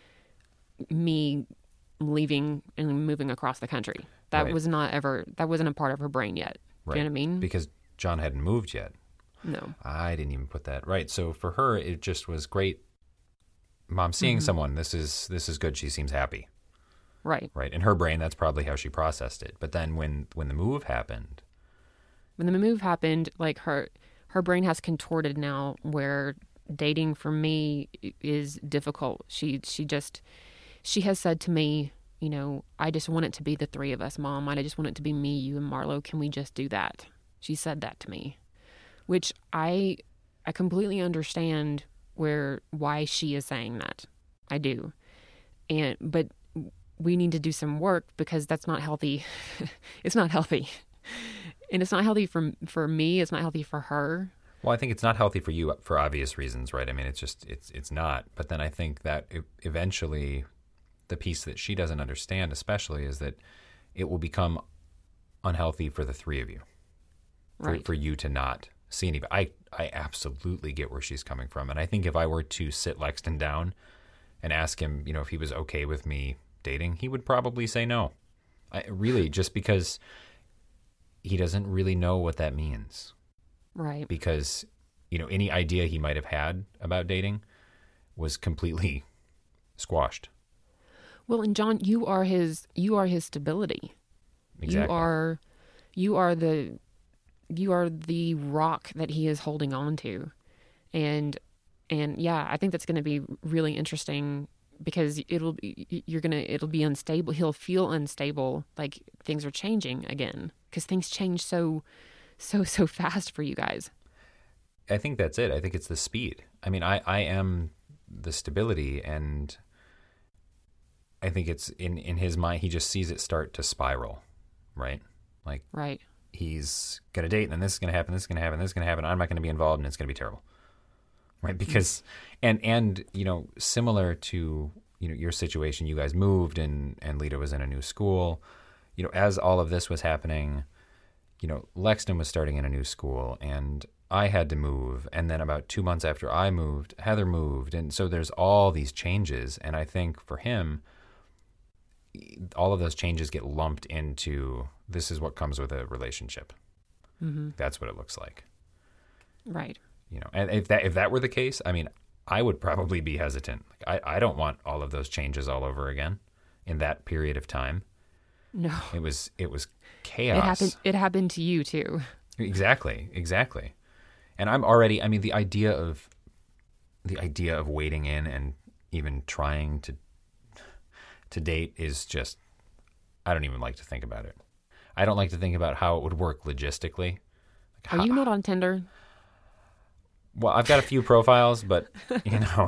me leaving and moving across the country. That Right. was not ever. That wasn't a part of her brain yet. right. Do you know what I mean? Because John hadn't moved yet. No. I didn't even put that right. So for her, it just was great. Mom seeing Mm-hmm. someone. This is this is good. She seems happy, Right. right? In her brain, that's probably how she processed it. But then when when the move happened, When the move happened, like her her brain has contorted now where dating for me is difficult. She she just she has said to me, you know, I just want it to be the three of us, Mom. I just want it to be me, you, and Marlo. Can we just do that? She said that to me, which I I completely understand where why she is saying that. I do, and but we need to do some work because that's not healthy. It's not healthy. And it's not healthy for for me. It's not healthy for her. well, I think it's not healthy for you for obvious reasons, right? I mean, it's just it's it's not. But then I think that it, eventually, the piece that she doesn't understand, especially, is that it will become unhealthy for the three of you, for, Right. for you to not see anybody. I I absolutely get where she's coming from, and I think if I were to sit Lexton down and ask him, you know, if he was okay with me dating, he would probably say no. I, really, just because he doesn't really know what that means. Right. Because, you know, any idea he might have had about dating was completely squashed. Well, and John, you are his you are his stability. Exactly. You are you are the you are the rock that he is holding on to. And And yeah, I think that's going to be really interesting because it'll be, you're going to, it'll be unstable. He'll feel unstable. Like things are changing again because things change so, so, so fast for you guys. I think that's it. I think it's the speed. I mean, I, I am the stability, and I think it's in, in his mind, he just sees it start to spiral, right? Like, right. He's going to date, and then this is going to happen, this is going to happen, this is going to happen. I'm not going to be involved, and it's going to be terrible. Right? Because, and, and, you know, similar to, you know, your situation, you guys moved and, and Lita was in a new school, you know, as all of this was happening, you know, Lexton was starting in a new school and I had to move. And then about two months after I moved, Heather moved. And so there's all these changes. And I think for him, all of those changes get lumped into this is what comes with a relationship. Mm-hmm. That's what it looks like. Right. You know, and if that if that were the case, I mean, I would probably be hesitant. Like, I, I don't want all of those changes all over again in that period of time. No, it was it was chaos. It happened. It happened to you too. Exactly, exactly. And I'm already. I mean, the idea of the idea of waiting in and even trying to to date is just. I don't even like to think about it. I don't like to think about how it would work logistically. Like Are how, you not on Tinder? Well, I've got a few profiles, but, you know,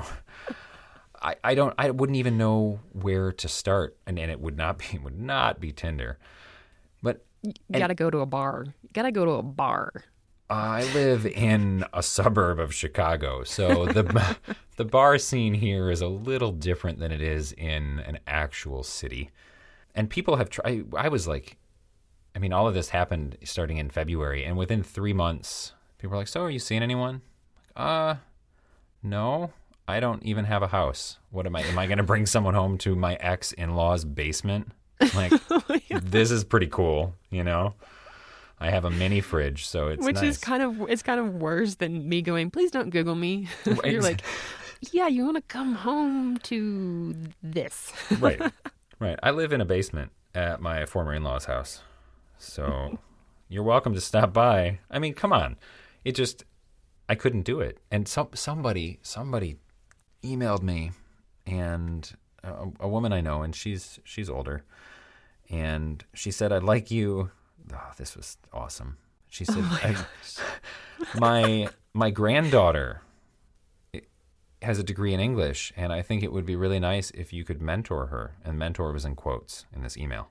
I, I don't, I wouldn't even know where to start, and, and it would not be, would not be Tinder. But you got to go to a bar. You got to go to a bar. I live in a suburb of Chicago, so the the bar scene here is a little different than it is in an actual city. And people have tried, I was like, I mean, all of this happened starting in February, and within three months, people were like, so are you seeing anyone? Uh, no, I don't even have a house. What am I, am I going to bring someone home to my ex-in-law's basement? Like, oh this is pretty cool, you know? I have a mini fridge, so it's Which nice. is kind of, it's kind of worse than me going, please don't Google me. You're like, yeah, you want to come home to this. Right, right. I live in a basement at my former in-law's house, so you're welcome to stop by. I mean, come on. It just... I couldn't do it. And some somebody somebody emailed me, and a, a woman I know, and she's she's older, and she said, I'd like you. Oh, this was awesome. She said, oh my, I, my my granddaughter has a degree in English, and I think it would be really nice if you could mentor her. And mentor was in quotes in this email.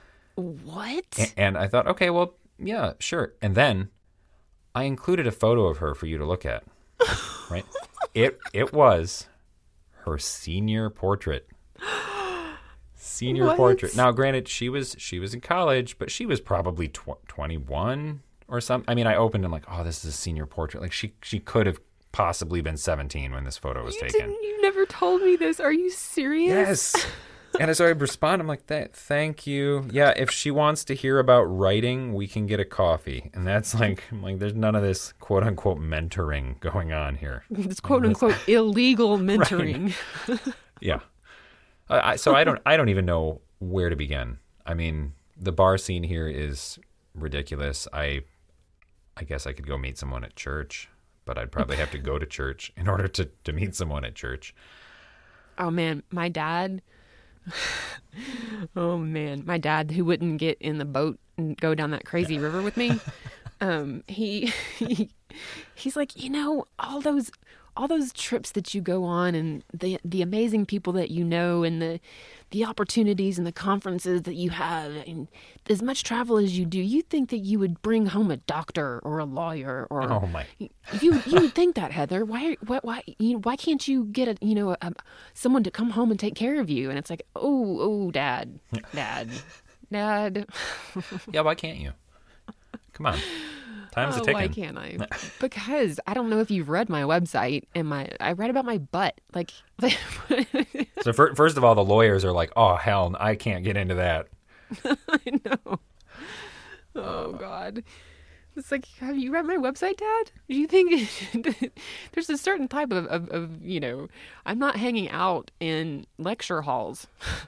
What? And, and I thought, okay, well, yeah, sure. And then I included a photo of her for you to look at, right? It it was her senior portrait. Senior what? portrait. Now, granted, she was she was in college, but she was probably tw- twenty-one or something. I mean, I opened and like, oh, this is a senior portrait. Like she she could have possibly been seventeen when this photo was you taken. Didn't, you never told me this. Are you serious? Yes. And so I respond, I'm like, Th- thank you. Yeah, if she wants to hear about writing, we can get a coffee. And that's like, I'm like, there's none of this quote unquote mentoring going on here. It's quote unquote illegal mentoring. Right. Yeah. I, I, so I don't, I don't even know where to begin. I mean, the bar scene here is ridiculous. I, I guess I could go meet someone at church, but I'd probably have to go to church in order to, to meet someone at church. Oh man, my dad. Oh man, my dad, who wouldn't get in the boat and go down that crazy river with me, um, he, he he's like, you know, all those all those trips that you go on, and the the amazing people that you know, and the the opportunities and the conferences that you have, and as much travel as you do, you think that you would bring home a doctor or a lawyer, or oh my, you you would think that, Heather. Why why why you know, why can't you get a you know a, someone to come home and take care of you? And it's like, oh oh, Dad, Dad, Dad. Yeah, why can't you? Come on. Time's oh, a ticking. Why can't I? Because I don't know if you've read my website, and my I read about my butt. Like, so for, first of all, the lawyers are like, "Oh hell, I can't get into that." I know. Oh God, it's like, have you read my website, Dad? Do you think there's a certain type of, of, of you know? I'm not hanging out in lecture halls.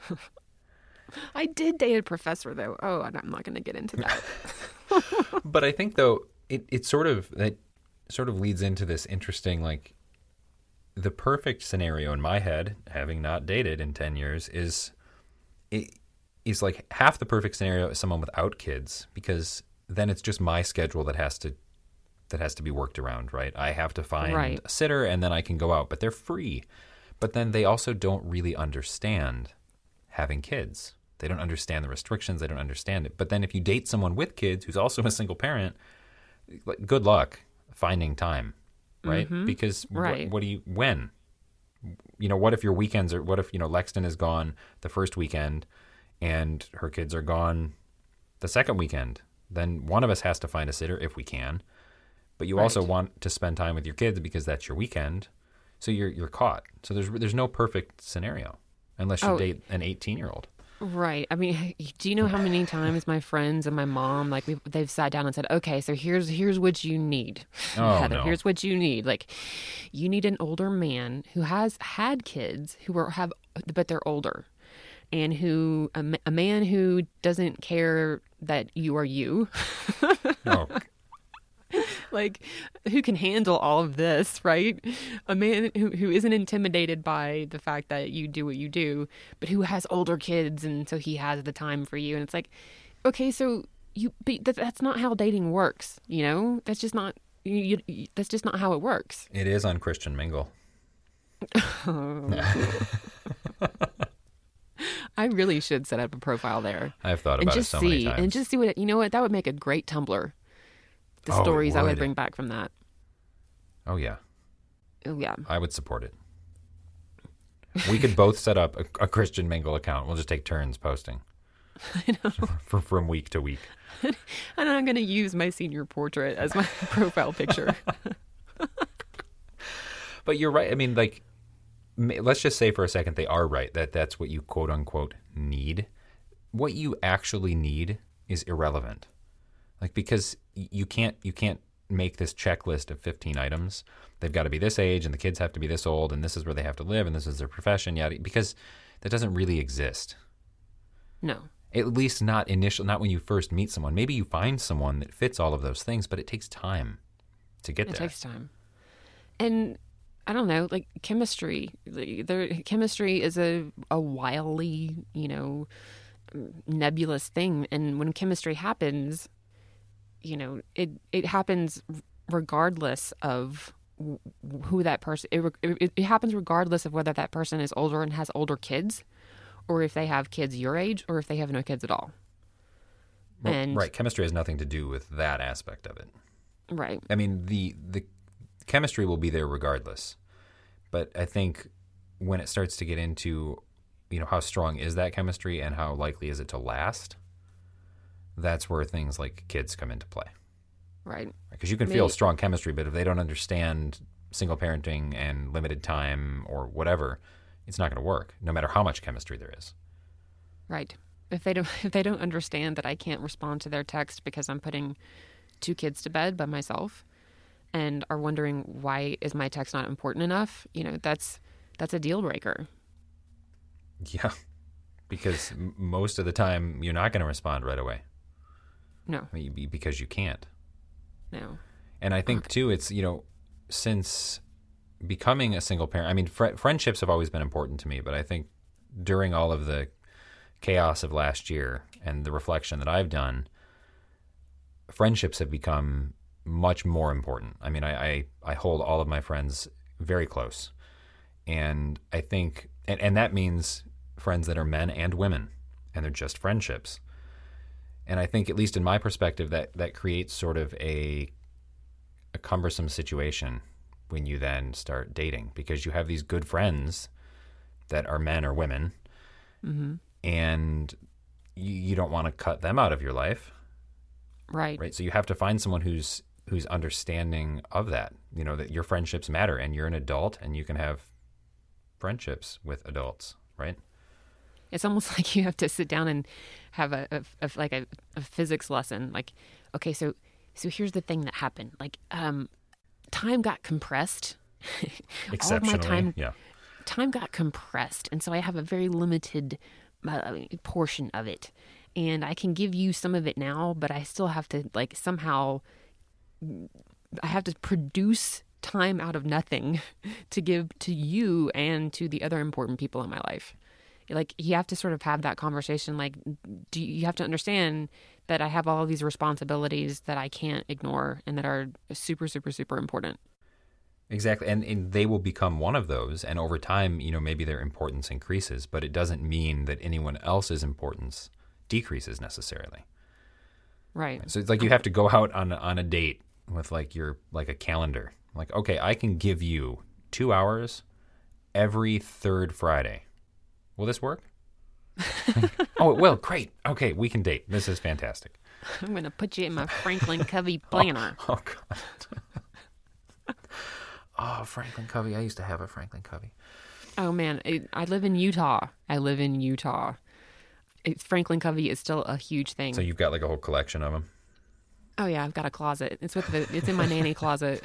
I did date a professor, though. Oh, I'm not going to get into that. But I think, though, it, it sort of that sort of leads into this interesting, like, the perfect scenario in my head, having not dated in ten years, is it is like half the perfect scenario is someone without kids, because then it's just my schedule that has to that has to be worked around, right? I have to find Right. a sitter and then I can go out, but they're free. But then they also don't really understand having kids. They don't understand the restrictions. They don't understand it. But then if you date someone with kids who's also a single parent, like, good luck finding time, right? Mhm. Because wh- Right. what do you, when? You know, what if your weekends are, what if, you know, Lexton is gone the first weekend and her kids are gone the second weekend? Then one of us has to find a sitter if we can. But you also Right. want to spend time with your kids because that's your weekend. So you're you're caught. So there's there's no perfect scenario unless you Oh. date an eighteen-year-old. Right. I mean, do you know how many times my friends and my mom, like, we they've sat down and said, "Okay, so here's here's what you need, Oh, Heather. no. Here's what you need. Like, you need an older man who has had kids who are have, but they're older, and who a, ma- a man who doesn't care that you are you." Oh, Like, who can handle all of this, right? A man who, who isn't intimidated by the fact that you do what you do, but who has older kids, and so he has the time for you. And it's like, okay, so you but that, that's not how dating works, you know? That's just not you, you, that's just not how it works. it is on Christian Mingle. I really should set up a profile there I've thought and about it just so see many times. and just see what it, you know what that would make a great Tumblr. The Oh, it stories I would would. bring back from that. Oh yeah, Oh yeah. I would support it. We could both set up a, a Christian Mingle account. We'll just take turns posting. I know. From, from week to week. And I'm going to use my senior portrait as my profile picture. But you're right. I mean, like, ma- let's just say for a second they are right that that's what you quote unquote need. What you actually need is irrelevant. Like, because y- you can't you can't make this checklist of fifteen items. They've got to be this age, and the kids have to be this old, and this is where they have to live, and this is their profession. Yada, because that doesn't really exist. No. At least not initial, not when you first meet someone. Maybe you find someone that fits all of those things, but it takes time to get It there. takes time. And I don't know, like chemistry. like, There, chemistry is a, a wildly, you know, nebulous thing. And when chemistry happens, you know, it, it happens regardless of w- who that person, it, it, it happens regardless of whether that person is older and has older kids, or if they have kids your age, or if they have no kids at all. Well, and right, chemistry has nothing to do with that aspect of it. right. I mean, the the chemistry will be there regardless. But I think when it starts to get into, you know, how strong is that chemistry and how likely is it to last, that's where things like kids come into play. Right. Because you can May- feel strong chemistry, but if they don't understand single parenting and limited time or whatever, it's not going to work, no matter how much chemistry there is. Right. If they don't if they don't understand that I can't respond to their text because I'm putting two kids to bed by myself, and are wondering why is my text not important enough, you know, that's that's a deal breaker. Yeah, because m- most of the time you're not going to respond right away. No. I mean, be- because you can't. No. And I think, too, it's, you know, since becoming a single parent, I mean, fr- friendships have always been important to me, but I think during all of the chaos of last year and the reflection that I've done, friendships have become much more important. I mean, I, I, I hold all of my friends very close. And I think, and, and that means friends that are men and women, and they're just friendships. And I think, at least in my perspective, that, that creates sort of a a cumbersome situation when you then start dating, because you have these good friends that are men or women, Mm-hmm. and you, you don't want to cut them out of your life, Right. right? So you have to find someone who's who's understanding of that, you know, that your friendships matter, and you're an adult, and you can have friendships with adults, right? It's almost like you have to sit down and have a, a, a like a, a physics lesson. Like, okay, so so here's the thing that happened. Like, um, time got compressed. All of my Exceptionally, time, yeah. time got compressed, and so I have a very limited uh, portion of it, and I can give you some of it now, but I still have to like somehow I have to produce time out of nothing to give to you and to the other important people in my life. Like, you have to sort of have that conversation. Like, do you, you have to understand that I have all of these responsibilities that I can't ignore and that are super, super, super important. Exactly. And, and they will become one of those. And over time, you know, maybe their importance increases, but it doesn't mean that anyone else's importance decreases necessarily. Right. So it's like you have to go out on, on a date with like your, like a calendar. Like, okay, I can give you two hours every third Friday. Will this work? Oh, it will. Great. Okay, we can date. This is fantastic. I'm going to put you in my Franklin Covey planner. Oh, oh God. Oh, Franklin Covey. I used to have a Franklin Covey. Oh, man. I, I live in Utah. I live in Utah. It's, Franklin Covey is still a huge thing. So you've got like a whole collection of them? Oh, yeah. I've got a closet. It's with the, it's in my nanny closet.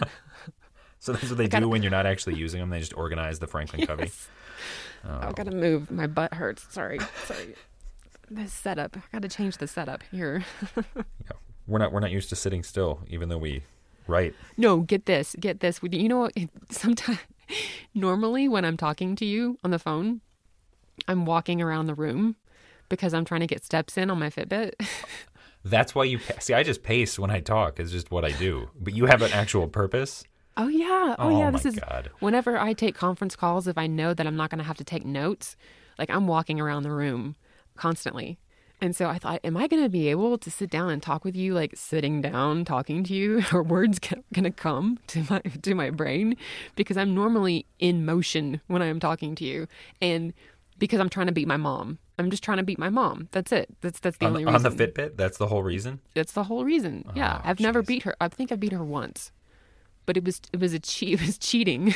So that's what they gotta, do when you're not actually using them? They just organize the Franklin yes. Covey? Oh. I've got to move. My butt hurts. Sorry. Sorry. The setup. I got to change the setup here. Yeah. We're not we're not used to sitting still, even though we write. No, get this. Get this. You know what? Sometimes, normally when I'm talking to you on the phone, I'm walking around the room because I'm trying to get steps in on my Fitbit. That's why you see. I just pace when I talk. It's just what I do. But you have an actual purpose. Oh yeah. Oh, oh yeah. my This is God. Whenever I take conference calls, if I know that I'm not going to have to take notes, like I'm walking around the room constantly. And so I thought, am I going to be able to sit down and talk with you, like sitting down, talking to you? Are words going to come to my to my brain? Because I'm normally in motion when I am talking to you, and because I'm trying to beat my mom. I'm just trying to beat my mom. That's it. That's that's the on, only on reason. the Fitbit. That's the whole reason. That's the whole reason. Yeah, Oh, I've never geez. beat her. I think I beat her once, but it was it was a cheat. It was cheating.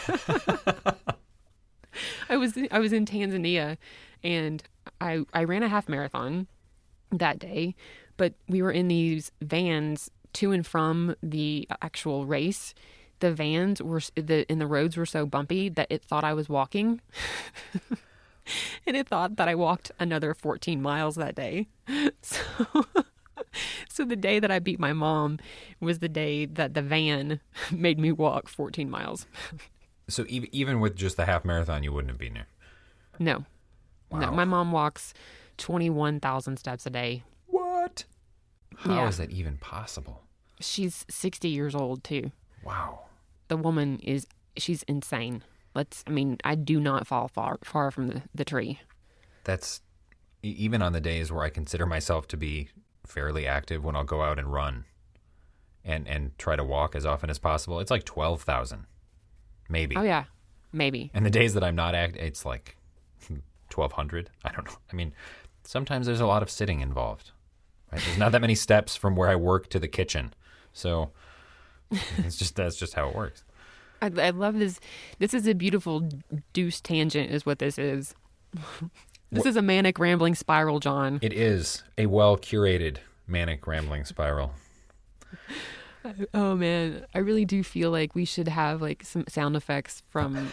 I was I was in Tanzania, and I I ran a half marathon that day, but we were in these vans to and from the actual race. The vans were the and the roads were so bumpy that it thought I was walking. And it thought that I walked another fourteen miles that day. So, so the day that I beat my mom was the day that the van made me walk fourteen miles. So even even with just the half marathon, you wouldn't have been there. No. Wow. No, my mom walks twenty-one thousand steps a day. What? How Yeah. is that even possible? She's sixty years old, too. Wow. The woman is, she's insane. Let's, I mean, I do not fall far, far from the, the tree. That's e- even on the days where I consider myself to be fairly active, when I'll go out and run and, and try to walk as often as possible. It's like twelve thousand, maybe. Oh, yeah. Maybe. And the days that I'm not active, it's like twelve hundred. I don't know. I mean, sometimes there's a lot of sitting involved. Right? There's not that many steps from where I work to the kitchen. So it's just, that's just how it works. I, I love this. This is a beautiful deuce tangent is what this is. This is a manic rambling spiral, John. It is a well-curated manic rambling spiral. Oh, man. I really do feel like we should have like some sound effects from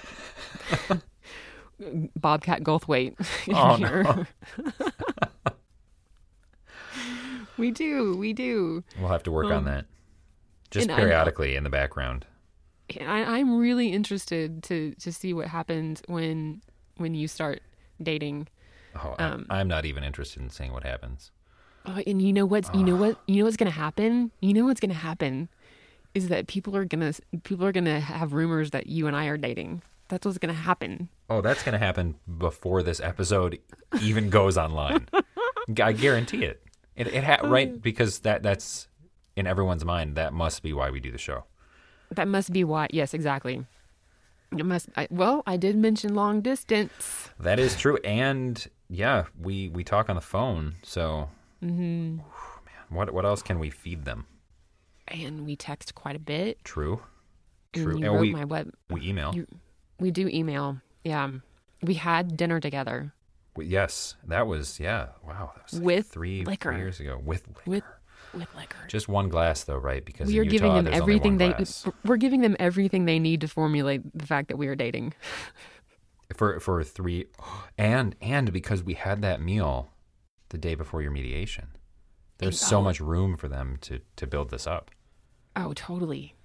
Bobcat Goldthwait. Oh, no. We do. We do. We'll have to work Um, on that. Just and I- periodically in the background. I, I'm really interested to, to see what happens when when you start dating. Oh, Um, I, I'm not even interested in seeing what happens. Oh, and you know what's you know what you know what's gonna happen? You know what's gonna happen is that people are gonna people are gonna have rumors that you and I are dating. That's what's gonna happen. Oh, that's going to happen before this episode even goes online. I guarantee it. It, it ha- right, because that that's in everyone's mind. That must be why we do the show. That must be why. Yes, exactly. It must. I, well, I did mention long distance. That is true, and yeah, we, we talk on the phone. So, Mm-hmm. man, what what else can we feed them? And we text quite a bit. True, And true. you And wrote we my web. we email. You, we do email. Yeah. We had dinner together We- yes, that was yeah. Wow, that was like With three, liquor. three years ago with liquor. with with liquor. Just one glass though, right? Because We in are Utah, giving them there's everything only they. one glass. We're giving them everything they need to formulate the fact that we are dating. for for three, and and because we had that meal the day before your mediation, there's so Oh. much room for them to to build this up. Oh, totally,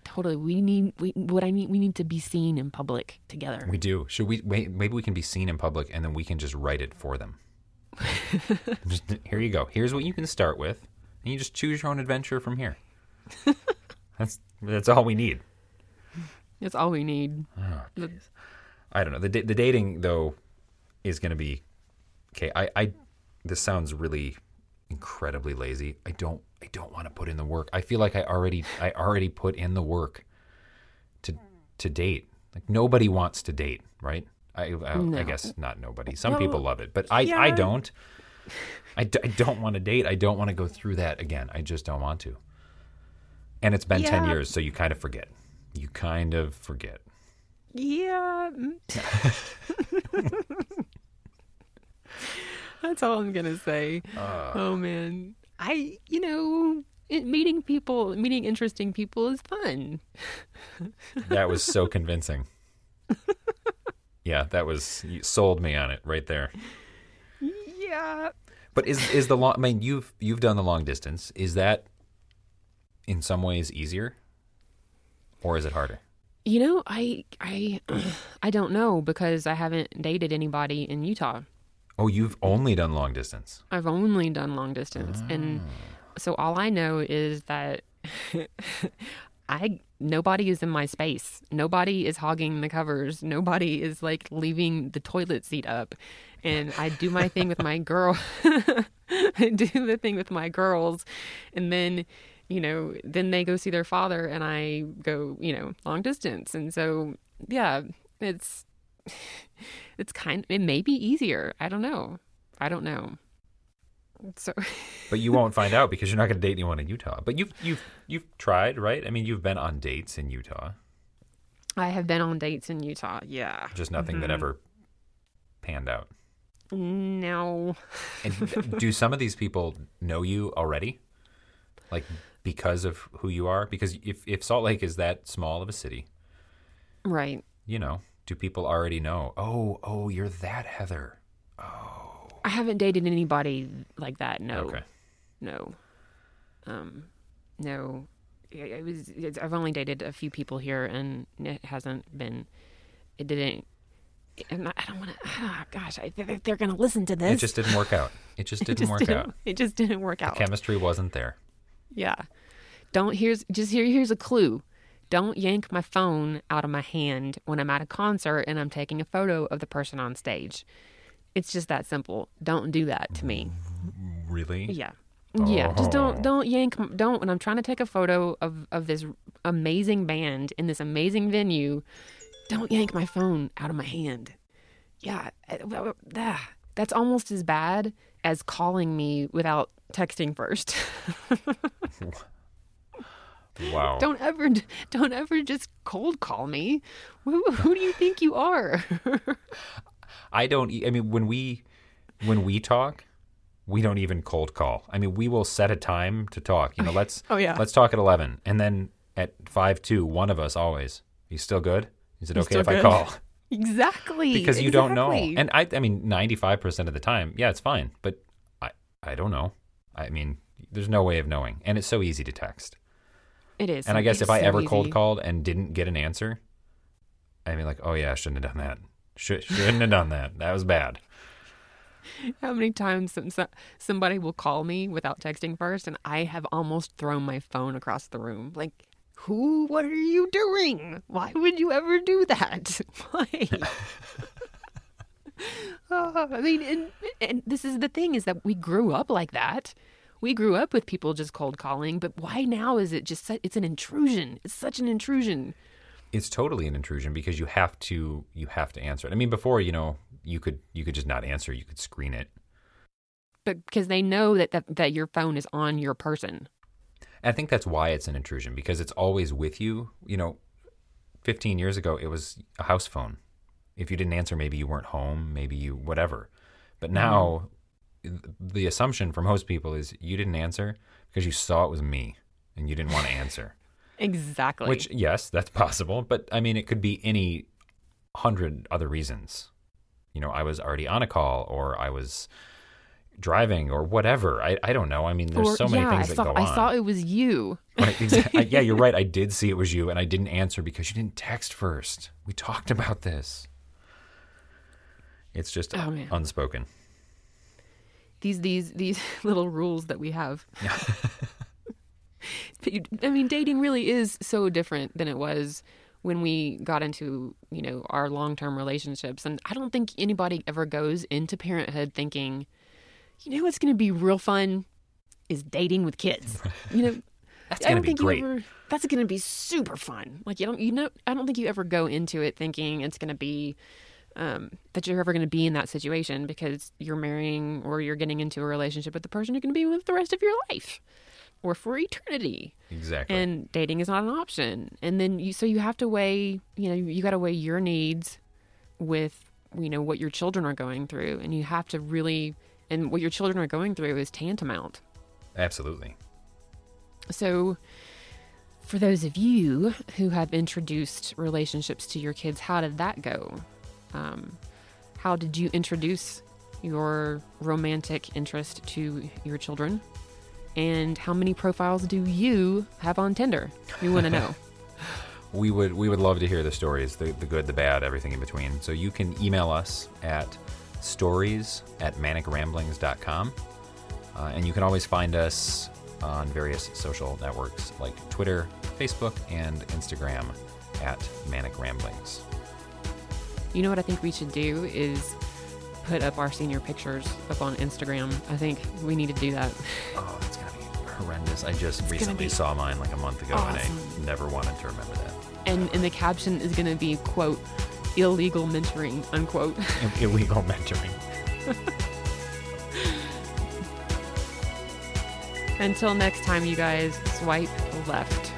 Totally. We need we what I need we need to be seen in public together. We do. Should we wait, maybe we can be seen in public and then we can just write it for them. Just, here you go. Here's what you can start with. And you just choose your own adventure from here. That's that's all we need. That's all we need. Oh, I don't know. The the dating though is going to be okay. I, I this sounds really incredibly lazy. I don't I don't want to put in the work. I feel like I already I already put in the work to to date. Like nobody wants to date, right? I I, No. I guess not nobody. Some Well, people love it, but I yeah. I don't. I, d- I don't want to date. I don't want to go through that again. I just don't want to. And it's been ten Yeah. years, so you kind of forget. You kind of forget. Yeah. That's all I'm gonna say. Uh, oh man, I you know it, meeting people, meeting interesting people is fun. That was so convincing. Yeah, that was you sold me on it right there. Yeah. But is is the long? I mean, you've you've done the long distance. Is that in some ways easier, or is it harder? You know, I I I don't know because I haven't dated anybody in Utah. Oh, you've only done long distance. I've only done long distance, and so all I know is that I nobody is in my space. Nobody is hogging the covers. Nobody is like leaving the toilet seat up. And I do my thing with my girl. I do the thing with my girls, and then, you know, then they go see their father, and I go, you know, long distance. And so, yeah, it's it's kind. It may be easier. I don't know. I don't know. So, But you won't find out because you're not going to date anyone in Utah. But you've you've you've tried, right? I mean, you've been on dates in Utah. I have been on dates in Utah. Yeah. Just nothing that ever panned out. No. And do some of these people know you already? Like because of who you are? Because if, if Salt Lake is that small of a city, Right. you know, do people already know, oh, oh, you're that Heather. Oh. I haven't dated anybody like that. No. Okay. No. Um, no. It, it was. It's, I've only dated a few people here, and it hasn't been. It didn't. And I don't want to. Oh, gosh, I, they're, they're going to listen to this. It just didn't work out. It just It didn't just work didn't- out. It just didn't work out. The chemistry wasn't there. Yeah. Don't here's just here. Here's a clue. Don't yank my phone out of my hand when I'm at a concert and I'm taking a photo of the person on stage. It's just that simple. Don't do that to me. Really? Yeah. Yeah, just Oh. don't don't yank don't when I'm trying to take a photo of of this amazing band in this amazing venue, don't yank my phone out of my hand. Yeah, uh, ah, that's almost as bad as calling me without texting first. Wow. Don't ever don't ever just cold call me. Who, who do you think you are? I don't. e- I mean, when we when we talk, we don't even cold call. I mean, we will set a time to talk. You know, let's Oh, yeah. let's talk at eleven, and then at five two, one of us always. You still good? Is it You okay still if I good? call? Exactly. Because you don't know. exactly. And I, I mean, ninety-five percent of the time, yeah, it's fine. But I, I don't know. I mean, there's no way of knowing, and it's so easy to text. It is. And I guess It's if I so ever easy. cold called and didn't get an answer, I mean, like, oh yeah, I shouldn't have done that. Should, shouldn't have done that. That was bad. How many times some, some- somebody will call me without texting first, and I have almost thrown my phone across the room. Like, who? What are you doing? Why would you ever do that? Why? Oh, I mean, and, and this is the thing is that we grew up like that. We grew up with people just cold calling, but why now is it just? Su- it's an intrusion. It's such an intrusion. It's totally an intrusion because you have to you have to answer it. I mean, before, you know, you could you could just not answer. You could screen it. But because they know that, that that your phone is on your person. And I think that's why it's an intrusion because it's always with you. You know, fifteen years ago, it was a house phone. If you didn't answer, maybe you weren't home, maybe you whatever. But now, mm-hmm. the assumption for most people is you didn't answer because you saw it was me and you didn't want to answer. Exactly. Which, yes, that's possible. But, I mean, it could be any hundred other reasons. You know, I was already on a call or I was driving or whatever. I, I don't know. I mean, there's or, so many yeah, things I that saw, go on. I thought it was you. Right, exactly. Yeah, you're right. I did see it was you, and I didn't answer because you didn't text first. We talked about this. It's just oh, man. unspoken. These these these little rules that we have. I mean, dating really is so different than it was when we got into, you know, our long-term relationships. And I don't think anybody ever goes into parenthood thinking, you know what's going to be real fun is dating with kids. You know, that's I going don't to be think great. You ever, that's going to be super fun. Like, you don't, you know, I don't think you ever go into it thinking it's going to be, um, that you're ever going to be in that situation because you're marrying or you're getting into a relationship with the person you're going to be with the rest of your life or for eternity. Exactly. And dating is not an option. And then you, so you have to weigh, you know, you got to weigh your needs with, you know, what your children are going through. And you have to really, and what your children are going through is tantamount. Absolutely. So for those of you who have introduced relationships to your kids, how did that go? Um, how did you introduce your romantic interest to your children? And how many profiles do you have on Tinder? We want to know. We would we would love to hear the stories, the, the good, the bad, everything in between. So you can email us at stories at manic ramblings dot com. Uh, and you can always find us on various social networks like Twitter, Facebook, and Instagram at Manic Ramblings. You know what I think we should do is put up our senior pictures up on Instagram. I think we need to do that. Oh, that's going to be horrendous. I just It's recently be saw mine like a month ago, awesome. and I never wanted to remember that. And, and the caption is going to be, quote, illegal mentoring, unquote. Illegal mentoring. Until next time, you guys, swipe left.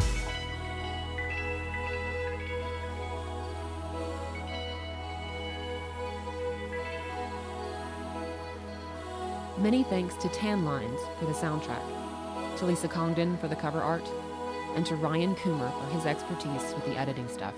Many thanks to Tan Lines for the soundtrack, to Lisa Congdon for the cover art, and to Ryan Coomer for his expertise with the editing stuff.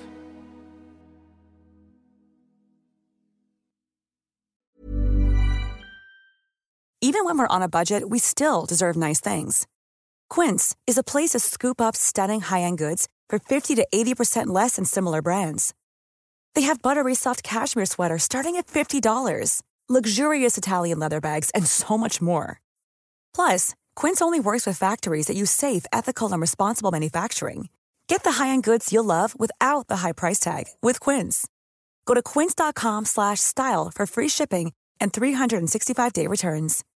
Even when we're on a budget, we still deserve nice things. Quince is a place to scoop up stunning high-end goods for fifty to eighty percent less than similar brands. They have buttery soft cashmere sweaters starting at fifty dollars, luxurious Italian leather bags, and so much more. Plus, Quince only works with factories that use safe, ethical, and responsible manufacturing. Get the high-end goods you'll love without the high price tag with Quince. Go to quince dot com slash style for free shipping and three sixty-five day returns.